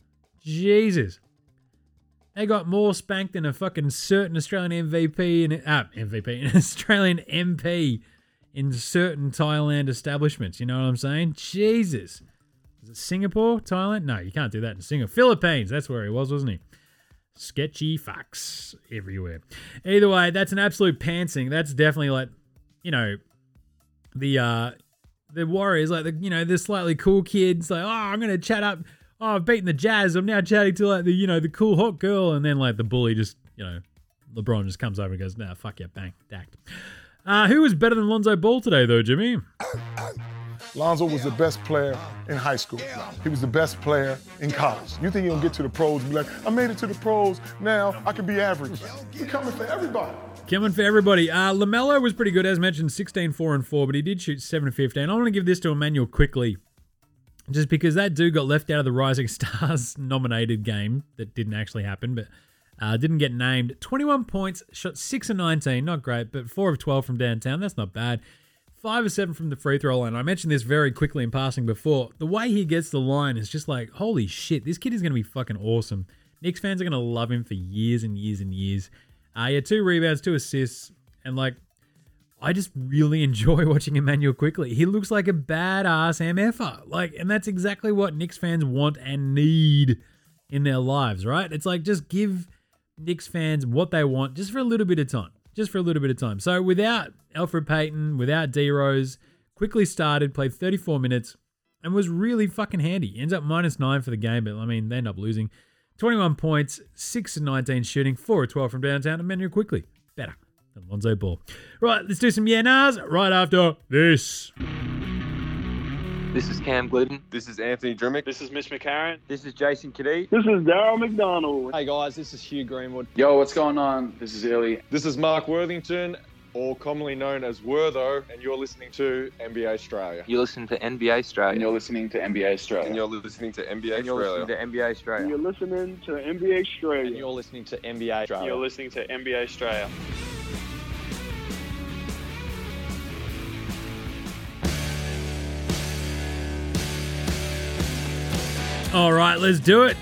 Jesus. They got more spanked than a fucking certain Australian M V P, and uh, M V P, an Australian M P in certain Thailand establishments. You know what I'm saying? Jesus. Is it Singapore? Thailand? No, you can't do that in Singapore. Philippines, that's where he was, wasn't he? Sketchy fucks everywhere. Either way, that's an absolute pantsing. That's definitely like, you know, the uh, the Warriors, like the you know the slightly cool kids, like, oh, I'm gonna chat up. Oh, I've beaten the Jazz. I'm now chatting to like the you know the cool hot girl, and then like the bully just you know, LeBron just comes over and goes, nah, fuck yeah, bang, dacked. Uh, who was better than Lonzo Ball today though, Jimmy? Lonzo was the best player in high school. He was the best player in college. You think he'll get to the pros and be like, I made it to the pros, now I can be average. We're coming for everybody. Coming for everybody. Uh, LaMelo was pretty good, as mentioned, sixteen, four, and four, but he did shoot seven of fifteen. I want to give this to Emmanuel quickly, just because that dude got left out of the Rising Stars nominated game that didn't actually happen, but uh, didn't get named. twenty-one points, shot six of nineteen, not great, but four of twelve from downtown. That's not bad. five of seven from the free throw line. I mentioned this very quickly in passing before. The way he gets the line is just like, holy shit, this kid is going to be fucking awesome. Knicks fans are going to love him for years and years and years. Uh, he had two rebounds, two assists, and like, I just really enjoy watching Emmanuel Quickley. He looks like a badass M F R. Like, and that's exactly what Knicks fans want and need in their lives, right? It's like, just give Knicks fans what they want just for a little bit of time. Just for a little bit of time. So without Elfrid Payton, without D-Rose, Quickley started, played thirty-four minutes, and was really fucking handy. Ends up minus nine for the game, but I mean, they end up losing. twenty-one points, six of nineteen shooting, four of twelve from downtown, Emmanuel Quickley. Better than Lonzo Ball. Right, let's do some yeah nahs right after this. This is Cam Glidden. This is Anthony Drimmick. This is Mitch McCarron. This is Jason Kadee. This is Darryl McDonald. Hey guys, this is Hugh Greenwood. Yo, what's going on? This is Illy. This is Mark Worthington, or commonly known as Wortho, and you're listening to N B A Australia. You're listening to N B A Australia. And you're listening to N B A Australia. And you're listening to N B A and you're Australia. listening to N B A Australia. And you're listening to N B A Australia. And you're listening to N B A Australia. You're listening to N B A Australia. All right, let's do it.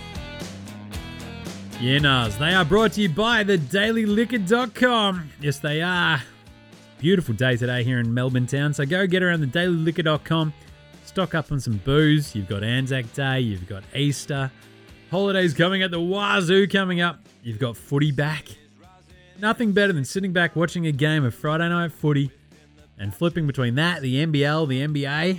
Yeah, nahs. They are brought to you by the daily liquor dot com. Yes, they are. Beautiful day today here in Melbourne town. So go get around the daily liquor dot com. Stock up on some booze. You've got Anzac Day. You've got Easter. Holidays coming at the wazoo coming up. You've got footy back. Nothing better than sitting back watching a game of Friday night footy and flipping between that, the N B L, the N B A,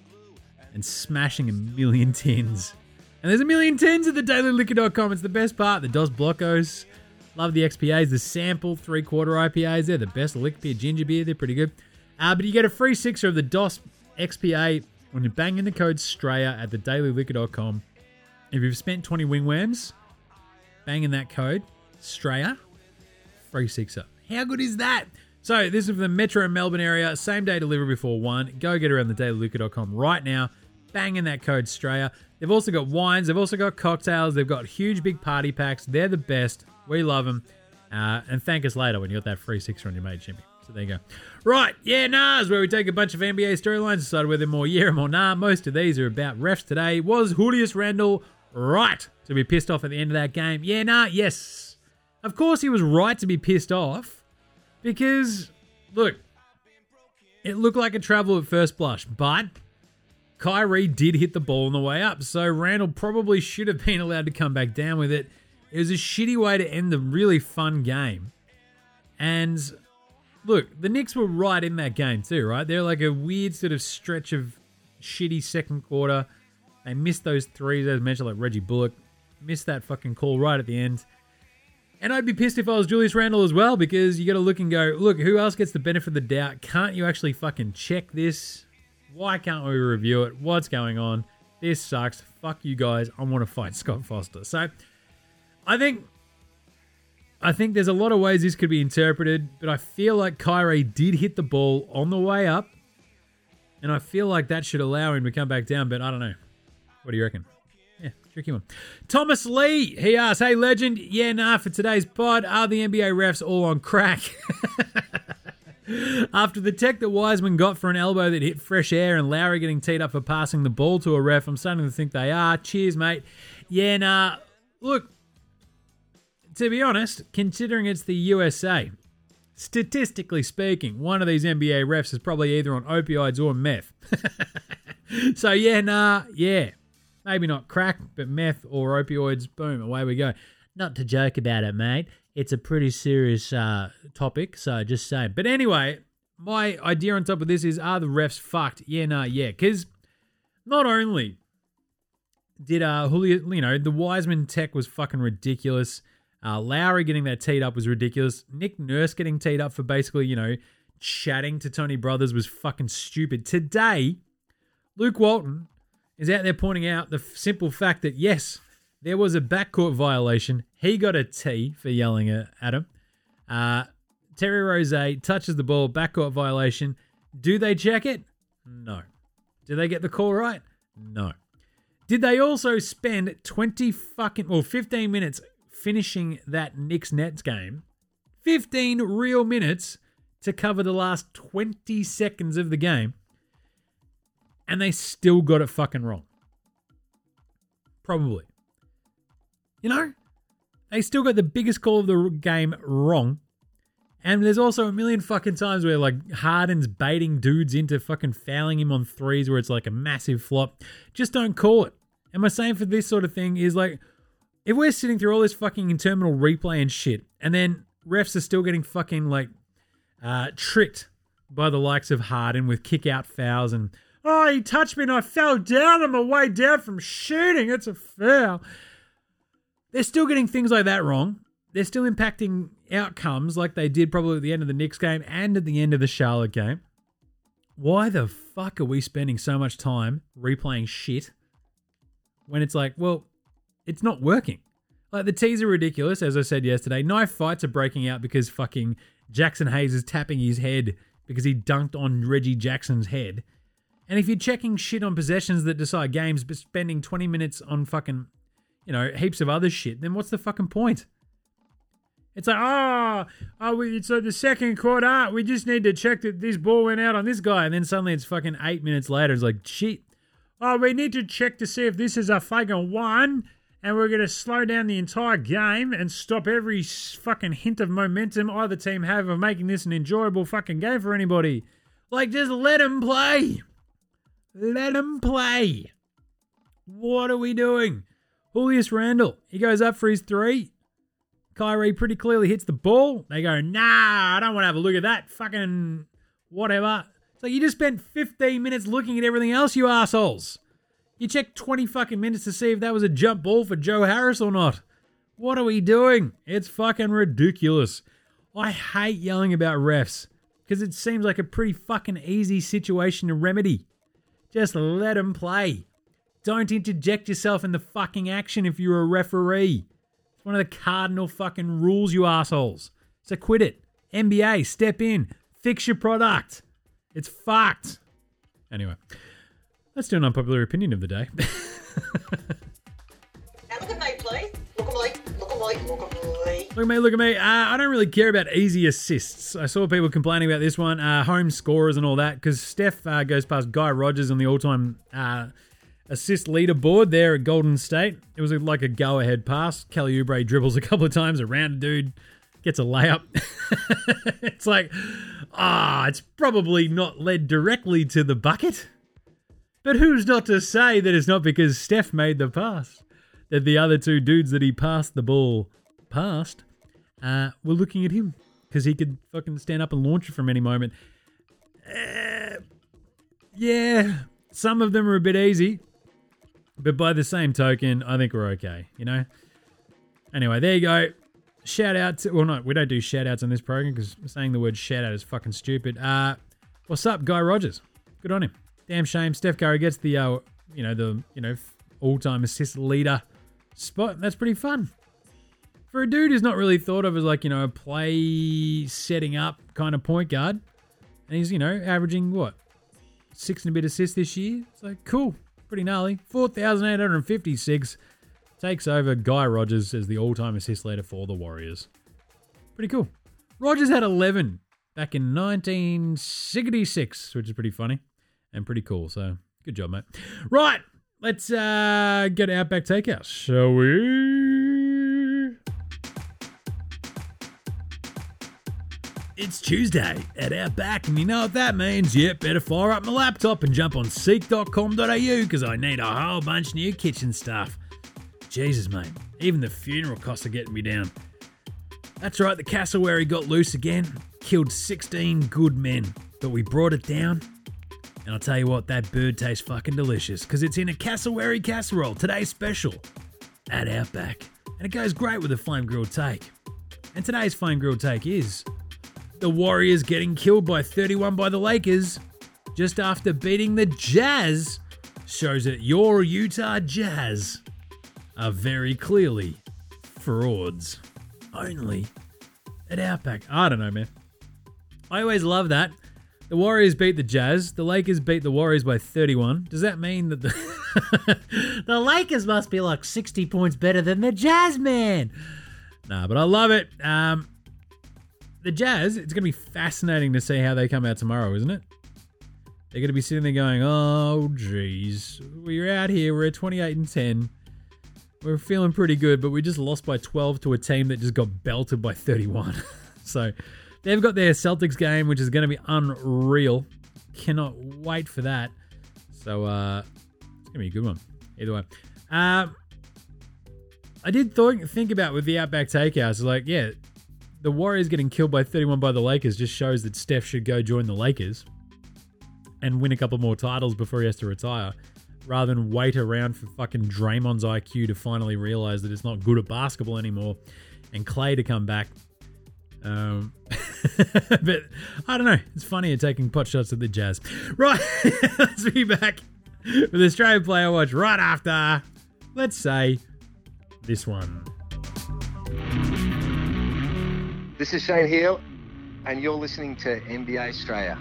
and smashing a million tins. And there's a million tins at the daily liquor dot com. It's the best part. The Dos Blocos. Love the X P As. The sample three-quarter I P As. They're the best. The liquor beer, ginger beer. They're pretty good. Uh, but you get a free sixer of the Dos X P A when you bang in the code Straya at the daily liquor dot com. If you've spent twenty wingworms, bang in that code Straya, free sixer. How good is that? So this is for the Metro Melbourne area. Same day delivery before one. Go get around the daily liquor dot com right now. Bang in that code Straya. They've also got wines. They've also got cocktails. They've got huge big party packs. They're the best. We love them. Uh, and thank us later when you got that free sixer on your mate, Chimpy. So there you go. Right, yeah, nahs, where we take a bunch of N B A storylines, decide whether they're more yeah or more nah. Most of these are about refs today. Was Julius Randle right to be pissed off at the end of that game? Yeah, nah, yes. Of course he was right to be pissed off because, look, it looked like a travel at first blush, but Kyrie did hit the ball on the way up, so Randle probably should have been allowed to come back down with it. It was a shitty way to end the really fun game. And look, the Knicks were right in that game too, right? They're like a weird sort of stretch of shitty second quarter. They missed those threes, as mentioned, like Reggie Bullock. Missed that fucking call right at the end. And I'd be pissed if I was Julius Randle as well, because you got to look and go, look, who else gets the benefit of the doubt? Can't you actually fucking check this? Why can't we review it? What's going on? This sucks. Fuck you guys. I want to fight Scott Foster. So I think I think there's a lot of ways this could be interpreted, but I feel like Kyrie did hit the ball on the way up, and I feel like that should allow him to come back down, but I don't know. What do you reckon? Yeah, tricky one. Thomas Lee, he asks, hey, legend, yeah, nah, for today's pod, are the N B A refs all on crack? After the tech that Wiseman got for an elbow that hit fresh air and Lowry getting teed up for passing the ball to a ref, I'm starting to think they are. Cheers, mate. Yeah, nah, look, to be honest, considering it's the U S A, statistically speaking, one of these N B A refs is probably either on opioids or meth. So, yeah, nah, yeah. Maybe not crack, but meth or opioids, boom, away we go. Not to joke about it, mate. It's a pretty serious uh, topic, so just saying. But anyway, my idea on top of this is, are the refs fucked? Yeah, nah, yeah. Because not only did uh, Julio, you know, the Wiseman tech was fucking ridiculous. Uh, Lowry getting that teed up was ridiculous. Nick Nurse getting teed up for basically, you know, chatting to Tony Brothers was fucking stupid. Today, Luke Walton is out there pointing out the f- simple fact that, yes, there was a backcourt violation. He got a T for yelling at him. Uh, Terry Rozier touches the ball, backcourt violation. Do they check it? No. Did they get the call right? No. Did they also spend twenty fucking, or fifteen minutes finishing that Knicks Nets game? fifteen real minutes to cover the last twenty seconds of the game. And they still got it fucking wrong. Probably. You know? They still got the biggest call of the game wrong. And there's also a million fucking times where like Harden's baiting dudes into fucking fouling him on threes where it's like a massive flop. Just don't call it. And my saying for this sort of thing is like, if we're sitting through all this fucking interminable replay and shit, and then refs are still getting fucking like uh, tricked by the likes of Harden with kick out fouls and, oh, he touched me and I fell down on my way down from shooting. It's a foul. They're still getting things like that wrong. They're still impacting outcomes like they did probably at the end of the Knicks game and at the end of the Charlotte game. Why the fuck are we spending so much time replaying shit when it's like, well, it's not working? Like, the tees are ridiculous, as I said yesterday. Knife fights are breaking out because fucking Jackson Hayes is tapping his head because he dunked on Reggie Jackson's head. And if you're checking shit on possessions that decide games but spending twenty minutes on fucking, you know, heaps of other shit, then what's the fucking point? It's like, oh, oh, we, it's like the second quarter. We just need to check that this ball went out on this guy. And then suddenly it's fucking eight minutes later. It's like, shit. Oh, we need to check to see if this is a fucking one. And we're going to slow down the entire game and stop every fucking hint of momentum either team have of making this an enjoyable fucking game for anybody. Like, just let them play. Let them play. What are we doing? Julius Randle, he goes up for his three. Kyrie pretty clearly hits the ball. They go, nah, I don't want to have a look at that. Fucking whatever. It's like you just spent fifteen minutes looking at everything else, you assholes. You checked twenty fucking minutes to see if that was a jump ball for Joe Harris or not. What are we doing? It's fucking ridiculous. I hate yelling about refs because it seems like a pretty fucking easy situation to remedy. Just let them play. Don't interject yourself in the fucking action if you're a referee. It's one of the cardinal fucking rules, you assholes. So quit it. N B A, step in. Fix your product. It's fucked. Anyway, let's do an unpopular opinion of the day. Now look at me, please. Look at me. Look at me. Look at me. Look at me, look at me. Uh, I don't really care about easy assists. I saw people complaining about this one, uh, home scorers and all that, because Steph uh, goes past Guy Rodgers on the all-time uh, assist leaderboard there at Golden State. It was like a go-ahead pass. Kelly Oubre dribbles a couple of times around a dude, gets a layup. It's like, ah, it's probably not led directly to the bucket. But who's not to say that it's not because Steph made the pass, that the other two dudes that he passed the ball past uh, were looking at him because he could fucking stand up and launch it from any moment. Uh, yeah, some of them are a bit easy. But by the same token, I think we're okay, you know? Anyway, there you go. Shout out to... Well, no, we don't do shout outs on this program because saying the word shout out is fucking stupid. Uh, what's up, Guy Rodgers? Good on him. Damn shame Steph Curry gets the, uh, you know, the, you know, all-time assist leader spot. That's pretty fun. For a dude who's not really thought of as like, you know, a play setting up kind of point guard. And he's, you know, averaging, what, six and a bit assists this year? It's like, cool. Pretty gnarly. four thousand eight hundred fifty-six takes over Guy Rodgers as the all-time assist leader for the Warriors. Pretty cool. Rodgers had eleven back in nineteen sixty-six, which is pretty funny and pretty cool. So, good job, mate. Right, let's uh, go to Outback Takehouse, shall we? It's Tuesday at Outback, and you know what that means. Yep, better fire up my laptop and jump on seek dot com dot a u because I need a whole bunch of new kitchen stuff. Jesus, mate, even the funeral costs are getting me down. That's right, the cassowary got loose again, killed sixteen good men, but we brought it down. And I'll tell you what, that bird tastes fucking delicious because it's in a cassowary casserole, today's special at Outback. And it goes great with a flame grilled take. And today's flame grilled take is the Warriors getting killed by thirty-one by the Lakers just after beating the Jazz shows that your Utah Jazz are very clearly frauds. Only at Outback. I don't know, man. I always love that. The Warriors beat the Jazz. The Lakers beat the Warriors by thirty-one. Does that mean that the... the Lakers must be like sixty points better than the Jazz, man? Nah, but I love it. Um... The Jazz, it's going to be fascinating to see how they come out tomorrow, isn't it? They're going to be sitting there going, oh, geez, we're out here, we're at twenty-eight and ten. We're feeling pretty good, but we just lost by twelve to a team that just got belted by thirty-one. So, They've got their Celtics game, which is going to be unreal. Cannot wait for that. So, uh, it's going to be a good one. Either way. Uh, I did th- think about with the Outback Takehouse, like, yeah, the Warriors getting killed by thirty-one by the Lakers just shows that Steph should go join the Lakers and win a couple more titles before he has to retire, rather than wait around for fucking Draymond's I Q to finally realize that it's not good at basketball anymore and Clay to come back. Um, but I don't know. It's funny taking pot shots at the Jazz. Right, let's be back with Australian Player Watch right after, let's say, this one. This is Shane Heal, and you're listening to N B A Australia.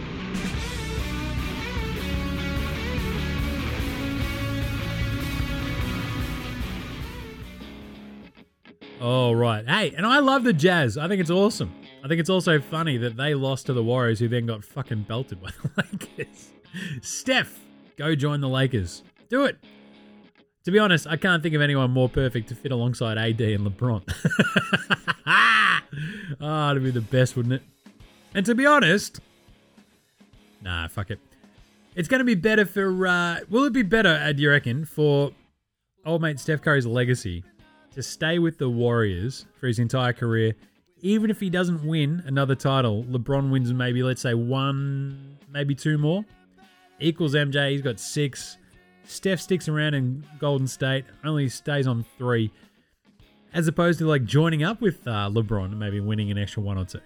Oh, right. Hey, and I love the Jazz. I think it's awesome. I think it's also funny that they lost to the Warriors, who then got fucking belted by the Lakers. Steph, go join the Lakers. Do it. To be honest, I can't think of anyone more perfect to fit alongside A D and LeBron. Oh, it'd be the best, wouldn't it? And to be honest, nah, fuck it. It's going to be better for, uh, will it be better, do you reckon, for old mate Steph Curry's legacy to stay with the Warriors for his entire career, even if he doesn't win another title? LeBron wins maybe, let's say, one, maybe two more. Equals M J, he's got six. Steph sticks around in Golden State, only stays on three, as opposed to like joining up with uh, LeBron and maybe winning an extra one or two.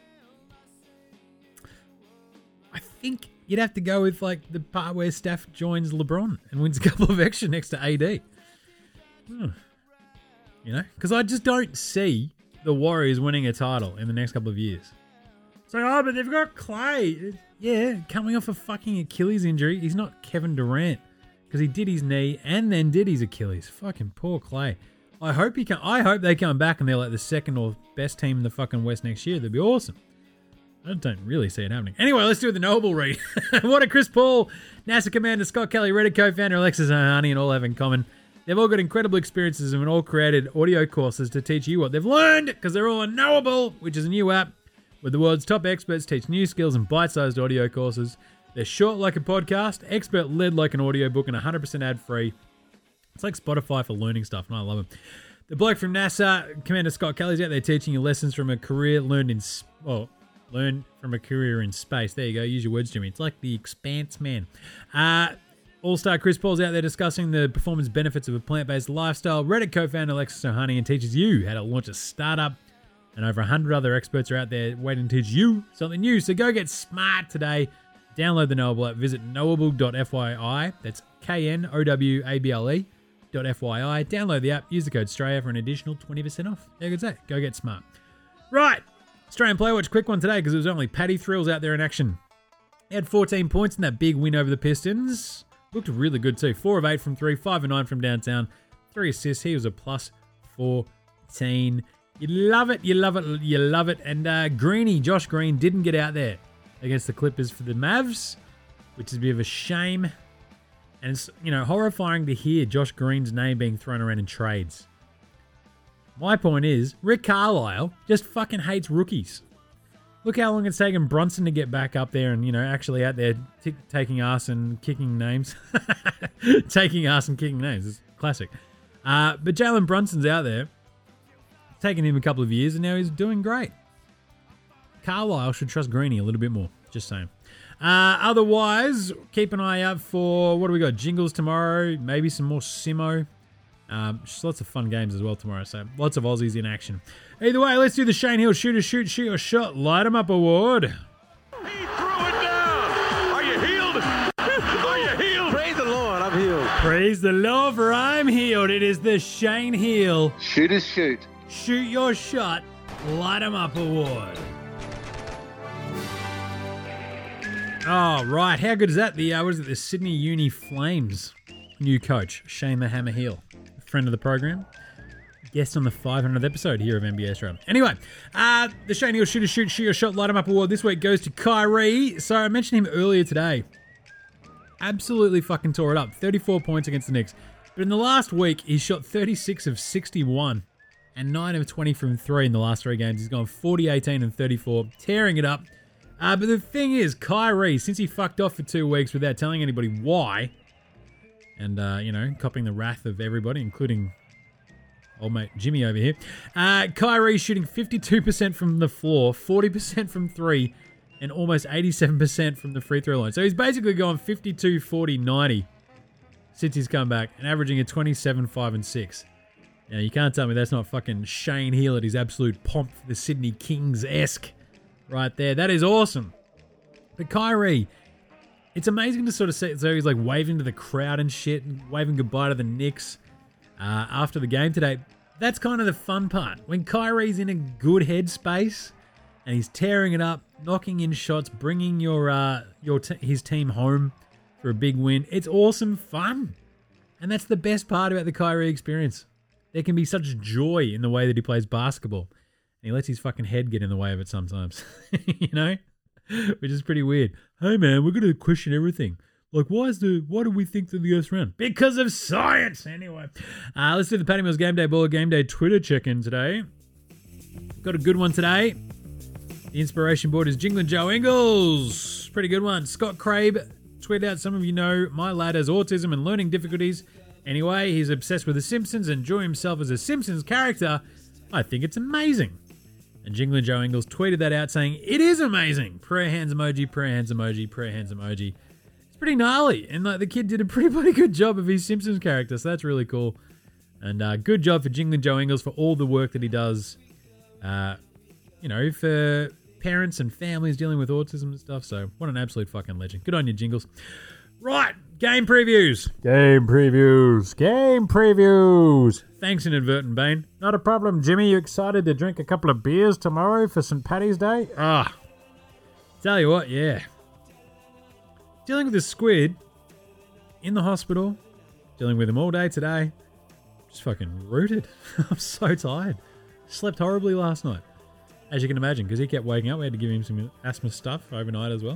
I think you'd have to go with like the part where Steph joins LeBron and wins a couple of extra next to A D. Hmm. You know, because I just don't see the Warriors winning a title in the next couple of years. So, oh, but they've got Clay. Yeah, coming off a fucking Achilles injury. He's not Kevin Durant because he did his knee and then did his Achilles. Fucking poor Clay. I hope he can. I hope they come back and they're like the second or best team in the fucking West next year. That'd be awesome. I don't really see it happening. Anyway, let's do the Noble read. What do Chris Paul, NASA Commander Scott Kelly, Reddit co-founder Alexis Ohanian and all have in common? They've all got incredible experiences and all created audio courses to teach you what they've learned, because they're all on Knowable, which is a new app where the world's top experts teach new skills in bite-sized audio courses. They're short like a podcast, expert-led like an audiobook, and one hundred percent ad-free. It's like Spotify for learning stuff, and I love it. The bloke from NASA, Commander Scott Kelly's out there teaching you lessons from a career learned in... Oh, learn from a career in space. There you go. Use your words, Jimmy. It's like the Expanse man. Uh... All-star Chris Paul's out there discussing the performance benefits of a plant-based lifestyle. Reddit co-founder Alexis Ohanian teaches you how to launch a startup. And over one hundred other experts are out there waiting to teach you something new. So go get smart today. Download the Knowable app. Visit knowable dot f y i. That's K N O W A B L E dot F Y I. Download the app. Use the code STRAYA for an additional twenty percent off. How good's that? Go get smart. Right. Australian Player Watch, quick one today because it was only Paddy Thrills out there in action. He had fourteen points in that big win over the Pistons. Looked really good too. Four of eight from three, five of nine from downtown, three assists. He was a plus fourteen. You love it, you love it, you love it. And uh, Greeny, Josh Green, didn't get out there against the Clippers for the Mavs, which is a bit of a shame. And it's, you know, horrifying to hear Josh Green's name being thrown around in trades. My point is, Rick Carlisle just fucking hates rookies. Look how long it's taken Brunson to get back up there and, you know, actually out there t- taking ass and kicking names. taking ass and kicking names. It's classic. Uh, but Jalen Brunson's out there. It's taken him a couple of years and now he's doing great. Carlisle should trust Greeny a little bit more. Just saying. Uh, otherwise, keep an eye out for, what do we got? Jingles tomorrow. Maybe some more Simo. Um, just lots of fun games as well tomorrow, so lots of Aussies in action. Either way, let's do the Shane Hill Shooter Shoot Shoot Your Shot Light 'em Up Award. He threw it down. Are you healed? Are you healed? Praise the Lord, I'm healed. Praise the Lord, for I'm healed. It is the Shane Hill Shooters Shoot Shoot Your Shot Light 'em Up Award. Oh, right. How good is that? The uh, what is it? The Sydney Uni Flames new coach, Shane the Hammer Hill. Friend of the program, guest on the five hundredth episode here of N B A Australia. Anyway, uh, the Shane Hill Shooter Shoot Shoot Your Shot Light 'em Up Award this week goes to Kyrie. So I mentioned him earlier today. Absolutely fucking tore it up. thirty-four points against the Knicks. But in the last week, he shot thirty-six of sixty-one and nine of twenty from three in the last three games. He's gone forty, eighteen, and thirty-four, tearing it up. Uh, but the thing is, Kyrie, since he fucked off for two weeks without telling anybody why, and, uh, you know, copping the wrath of everybody, including old mate Jimmy over here, uh, Kyrie shooting fifty-two percent from the floor, forty percent from three, and almost eighty-seven percent from the free throw line. So he's basically gone fifty-two, forty, ninety since he's come back, and averaging a twenty-seven, five, and six. Now, you can't tell me that's not fucking Shane Heal at his absolute pomp for the Sydney Kings-esque right there. That is awesome. But Kyrie, it's amazing to sort of see. So he's like waving to the crowd and shit, and waving goodbye to the Knicks uh, after the game today. That's kind of the fun part. When Kyrie's in a good headspace and he's tearing it up, knocking in shots, bringing your uh, your t- his team home for a big win, it's awesome fun. And that's the best part about the Kyrie experience. There can be such joy in the way that he plays basketball. And he lets his fucking head get in the way of it sometimes. You know? Which is pretty weird. Hey man, we're going to question everything. Like, why is the why do we think that the Earth's round? Because of science! Anyway. Uh, let's do the Paddy Mills Game Day Baller Game Day Twitter check-in today. Got a good one today. The inspiration board is Jingling Joe Ingles. Pretty good one. Scott Crabe tweeted out, some of you know my lad has autism and learning difficulties. Anyway, he's obsessed with The Simpsons and enjoying himself as a Simpsons character. I think it's amazing. And Jingling Joe Ingles tweeted that out saying, it is amazing. Prayer hands emoji, prayer hands emoji, prayer hands emoji. It's pretty gnarly. And like the kid did a pretty bloody good job of his Simpsons character, so that's really cool. And uh, good job for Jingling Joe Ingles for all the work that he does, uh, you know, for parents and families dealing with autism and stuff. So what an absolute fucking legend. Good on you, Jingles. Right, game previews. Game previews. Game previews. Thanks, Inadvertent Bane. Not a problem, Jimmy. You excited to drink a couple of beers tomorrow for Saint Paddy's Day? Ah, tell you what, yeah. Dealing with a squid in the hospital. Dealing with him all day today. Just fucking rooted. I'm so tired. Slept horribly last night, as you can imagine, because he kept waking up. We had to give him some asthma stuff overnight as well.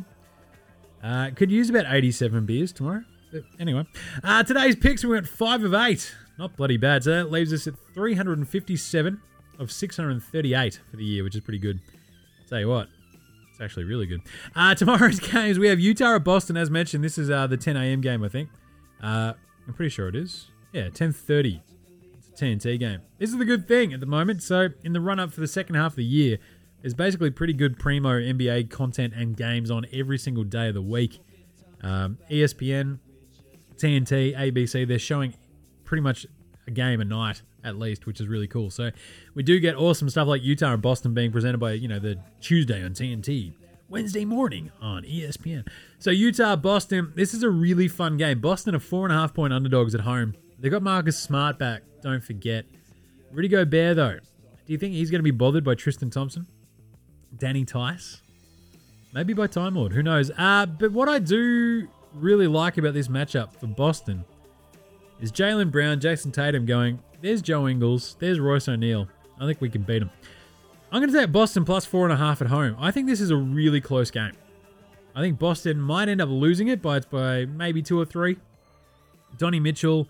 Uh, could use about eighty-seven beers tomorrow. But anyway, uh, today's picks, we went five of eight. Not bloody bad. So that leaves us at three hundred fifty-seven of six hundred thirty-eight for the year, which is pretty good. Tell you what, it's actually really good. Uh, tomorrow's games, we have Utah at Boston. As mentioned, this is uh, the ten a.m. game, I think. Uh, I'm pretty sure it is. Yeah, ten thirty. It's a T N T game. This is the good thing at the moment. So in the run-up for the second half of the year, there's basically pretty good primo N B A content and games on every single day of the week. Um, E S P N, T N T, A B C, they're showing pretty much a game a night at least, which is really cool. So we do get awesome stuff like Utah and Boston being presented by, you know, the Tuesday on T N T, Wednesday morning on E S P N. So Utah, Boston, this is a really fun game. Boston are four and a half point underdogs at home. They've got Marcus Smart back, don't forget. Rudy Gobert, though, do you think he's going to be bothered by Tristan Thompson? Danny Tice? Maybe by Time Lord, who knows? Uh, but what I do really like about this matchup for Boston is Jaylen Brown, Jason Tatum going, there's Joe Ingles, there's Royce O'Neal. I think we can beat them. I'm going to take Boston plus four and a half at home. I think this is a really close game. I think Boston might end up losing it by, by maybe two or three. Donnie Mitchell,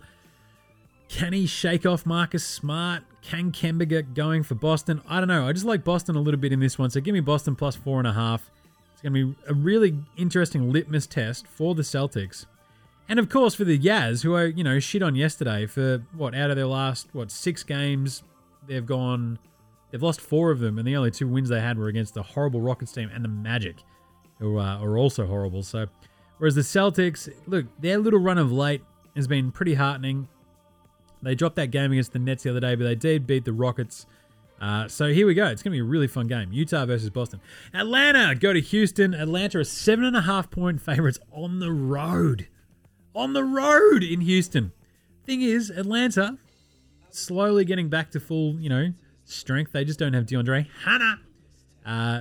can he shake off Marcus Smart? Can Kemba get going for Boston? I don't know. I just like Boston a little bit in this one. So give me Boston plus four and a half. It's going to be a really interesting litmus test for the Celtics. And of course for the Jazz, who I, you know, shit on yesterday for, what, out of their last, what, six games, they've gone, they've lost four of them, and the only two wins they had were against the horrible Rockets team and the Magic, who uh, are also horrible. So, whereas the Celtics, look, their little run of late has been pretty heartening. They dropped that game against the Nets the other day, but they did beat the Rockets. Uh, so here we go. It's going to be a really fun game. Utah versus Boston. Atlanta go to Houston. Atlanta are seven and a half point favorites on the road. On the road in Houston. Thing is, Atlanta slowly getting back to full, you know, strength. They just don't have DeAndre Hannah. Uh,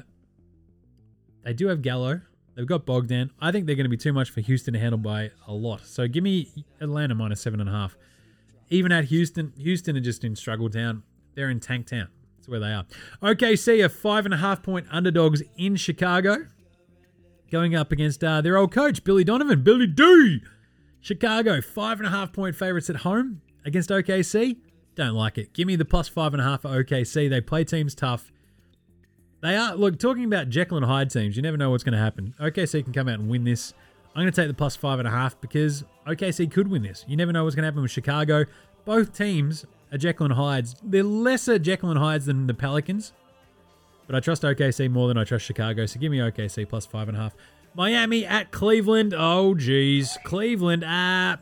they do have Gallo. They've got Bogdan. I think they're going to be too much for Houston to handle by a lot. So give me Atlanta minus seven and a half. Even at Houston, Houston are just in struggle town. They're in tank town. That's where they are. O K C are five and a half point underdogs in Chicago, going up against uh, their old coach, Billy Donovan. Billy D! Chicago, five and a half point favorites at home against O K C. Don't like it. Give me the plus five and a half for O K C. They play teams tough. They are, look, talking about Jekyll and Hyde teams, you never know what's going to happen. O K C can come out and win this. I'm going to take the plus five and a half because O K C could win this. You never know what's going to happen with Chicago. Both teams are Jekyll and Hydes. They're lesser Jekyll and Hydes than the Pelicans, but I trust O K C more than I trust Chicago, so give me O K C plus five and a half. Miami at Cleveland. Oh, geez. Cleveland, uh,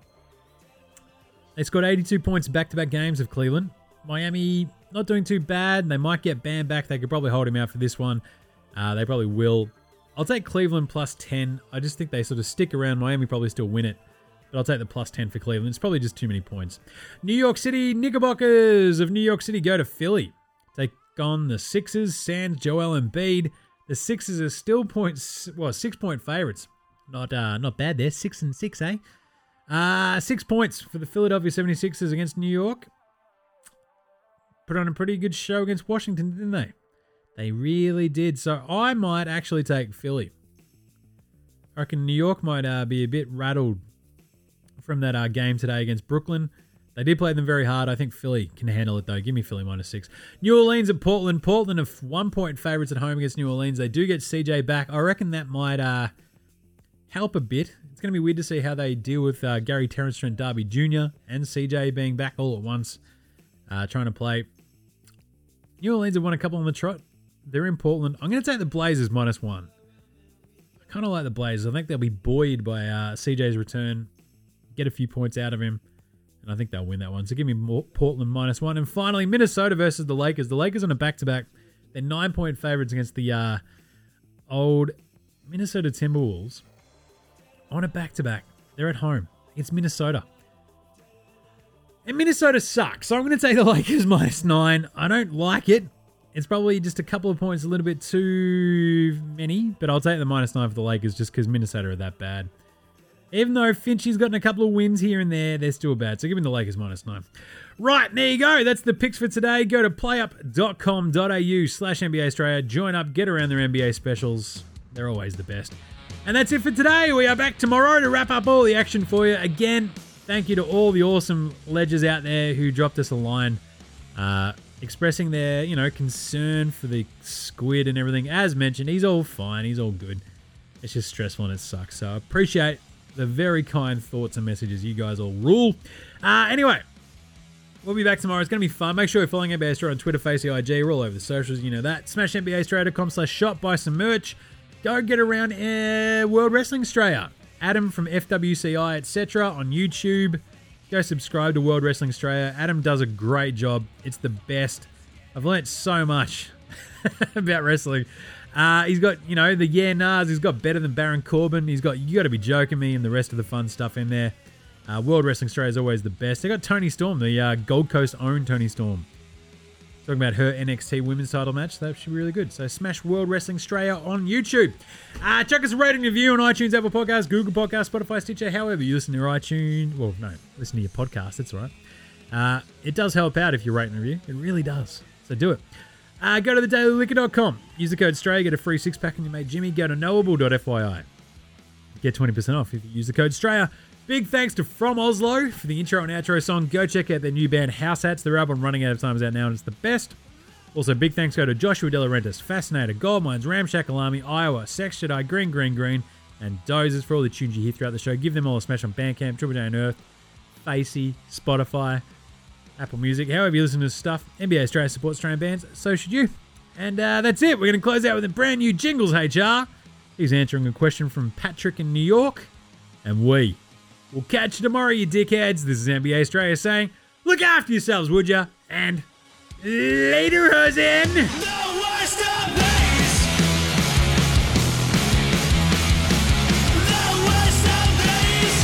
they scored eighty-two points back-to-back games of Cleveland. Miami not doing too bad. They might get Bam back. They could probably hold him out for this one. Uh, they probably will. I'll take Cleveland plus ten. I just think they sort of stick around. Miami probably still win it. But I'll take the plus ten for Cleveland. It's probably just too many points. New York City Knickerbockers of New York City go to Philly. Take on the Sixers. Sans Joel Embiid. The Sixers are still points, well, six-point favorites. Not uh, not bad there. Six and six, eh? Uh, six points for the Philadelphia seventy-sixers against New York. Put on a pretty good show against Washington, didn't they? They really did. So I might actually take Philly. I reckon New York might uh, be a bit rattled from that uh, game today against Brooklyn. They did play them very hard. I think Philly can handle it, though. Give me Philly minus six. New Orleans at Portland. Portland are one-point favorites at home against New Orleans. They do get C J back. I reckon that might uh, help a bit. It's going to be weird to see how they deal with uh, Gary Terrence Trent D'Arby Junior and C J being back all at once, uh, trying to play. New Orleans have won a couple on the trot. They're in Portland. I'm going to take the Blazers minus one. I kind of like the Blazers. I think they'll be buoyed by uh, C J's return, get a few points out of him, and I think they'll win that one. So give me Portland minus one. And finally, Minnesota versus the Lakers. The Lakers on a back-to-back. They're nine-point favorites against the uh, old Minnesota Timberwolves on a back-to-back. They're at home. It's Minnesota. And Minnesota sucks, so I'm going to take the Lakers minus nine. I don't like it. It's probably just a couple of points a little bit too many, but I'll take the minus nine for the Lakers just because Minnesota are that bad. Even though Finchie's gotten a couple of wins here and there, they're still bad. So give me the Lakers minus nine. Right, there you go. That's the picks for today. Go to playup.com.au slash NBA Australia. Join up, get around their N B A specials. They're always the best. And that's it for today. We are back tomorrow to wrap up all the action for you. Again, thank you to all the awesome ledgers out there who dropped us a line uh, expressing their, you know, concern for the squid and everything. As mentioned, he's all fine. He's all good. It's just stressful and it sucks. So I appreciate the very kind thoughts and messages. You guys all rule. Uh, anyway, we'll be back tomorrow. It's going to be fun. Make sure you're following N B A Australia on Twitter, Facebook, I G. We're all over the socials. You know that. Smash N B A Australia dot com slash shop. Buy some merch. Go get around uh, World Wrestling Australia. Adam from F W C I, et cetera on YouTube. Go subscribe to World Wrestling Australia. Adam does a great job. It's the best. I've learnt so much about wrestling. Uh, he's got, you know, the yeah nahs. He's got better than Baron Corbin. He's got, you got to be joking me, and the rest of the fun stuff in there. Uh, World Wrestling Australia is always the best. They got Toni Storm, the uh, Gold Coast owned Toni Storm. Talking about her N X T women's title match. That should be really good. So smash World Wrestling Australia on YouTube. Uh, chuck us a rating and review on iTunes, Apple Podcasts, Google Podcasts, Spotify, Stitcher. However you listen to your iTunes. Well, no, listen to your podcast. That's all right. Uh, it does help out if you rate and review. It really does. So do it. Uh, go to the daily liquor dot com. Use the code Australia. Get a free six-pack and your mate Jimmy. Go to knowable dot F Y I. Get twenty percent off if you use the code Australia. Big thanks to From Oslo for the intro and outro song. Go check out their new band House Hats. Their album Running Out of Time is out now and it's the best. Also, big thanks go to Joshua De Laurentiis, Fascinator, Goldmines, Ramshackle Army, Iowa, Sex Jedi, Green Green Green, and Dozers for all the tunes you hear throughout the show. Give them all a smash on Bandcamp, Triple J and Earth, Facey, Spotify, Apple Music. However you listen to this stuff, N B A Australia supports Australian bands, so should you. And uh, that's it. We're going to close out with a brand new Jingles H R. He's answering a question from Patrick in New York. And we will catch you tomorrow, you dickheads. This is N B A Australia saying, look after yourselves, would ya? And later, Hosen! The worst of days! The worst of days!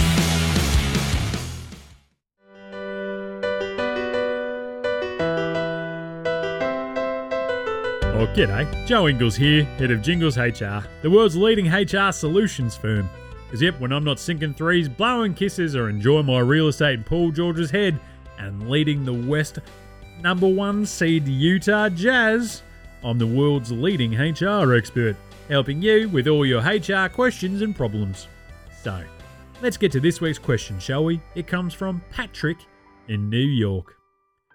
Oh, g'day. Joe Ingles here, head of Jingles H R, the world's leading H R solutions firm. Because yep, when I'm not sinking threes, blowing kisses, or enjoying my real estate in Paul George's head, and leading the West number one seed Utah Jazz, I'm the world's leading H R expert, helping you with all your H R questions and problems. So, let's get to this week's question, shall we? It comes from Patrick in New York.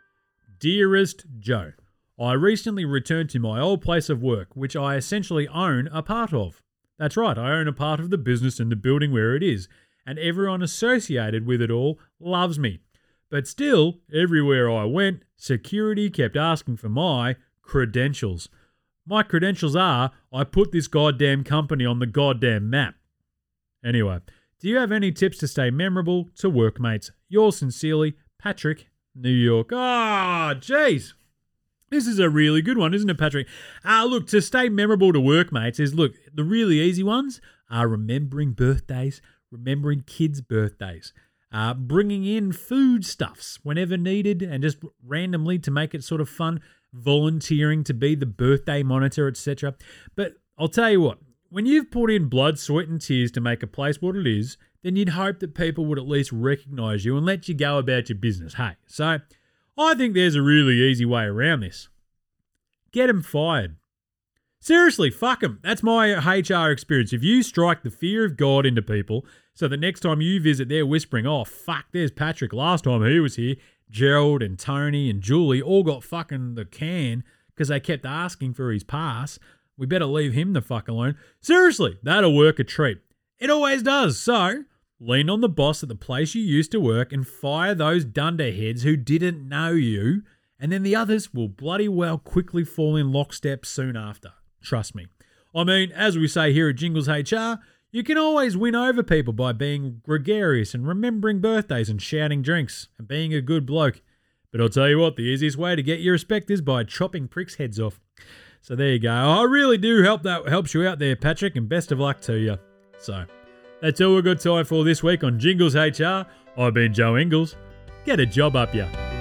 Dearest Joe, I recently returned to my old place of work, which I essentially own a part of. That's right, I own a part of the business and the building where it is, and everyone associated with it all loves me. But still, everywhere I went, security kept asking for my credentials. My credentials are, I put this goddamn company on the goddamn map. Anyway, do you have any tips to stay memorable to workmates? Yours sincerely, Patrick, New York. Ah, oh, jeez. This is a really good one, isn't it, Patrick? Ah, uh, look, to stay memorable to workmates is, look, the really easy ones are remembering birthdays, remembering kids' birthdays, uh, bringing in foodstuffs whenever needed and just randomly to make it sort of fun, volunteering to be the birthday monitor, et cetera. But I'll tell you what, when you've put in blood, sweat and tears to make a place what it is, then you'd hope that people would at least recognise you and let you go about your business, hey? So I think there's a really easy way around this. Get them fired. Seriously, fuck them. That's my H R experience. If you strike the fear of God into people so the next time you visit they're whispering, oh, fuck, there's Patrick. Last time he was here, Gerald and Tony and Julie all got fucking the can because they kept asking for his pass. We better leave him the fuck alone. Seriously, that'll work a treat. It always does. So lean on the boss at the place you used to work and fire those dunderheads who didn't know you, and then the others will bloody well quickly fall in lockstep soon after. Trust me. I mean, as we say here at Jingles H R, you can always win over people by being gregarious and remembering birthdays and shouting drinks and being a good bloke. But I'll tell you what, the easiest way to get your respect is by chopping pricks' heads off. So there you go. I really do hope that helps you out there, Patrick, and best of luck to you. So that's all we've got time for this week on Jingles H R. I've been Joe Ingles. Get a job up ya.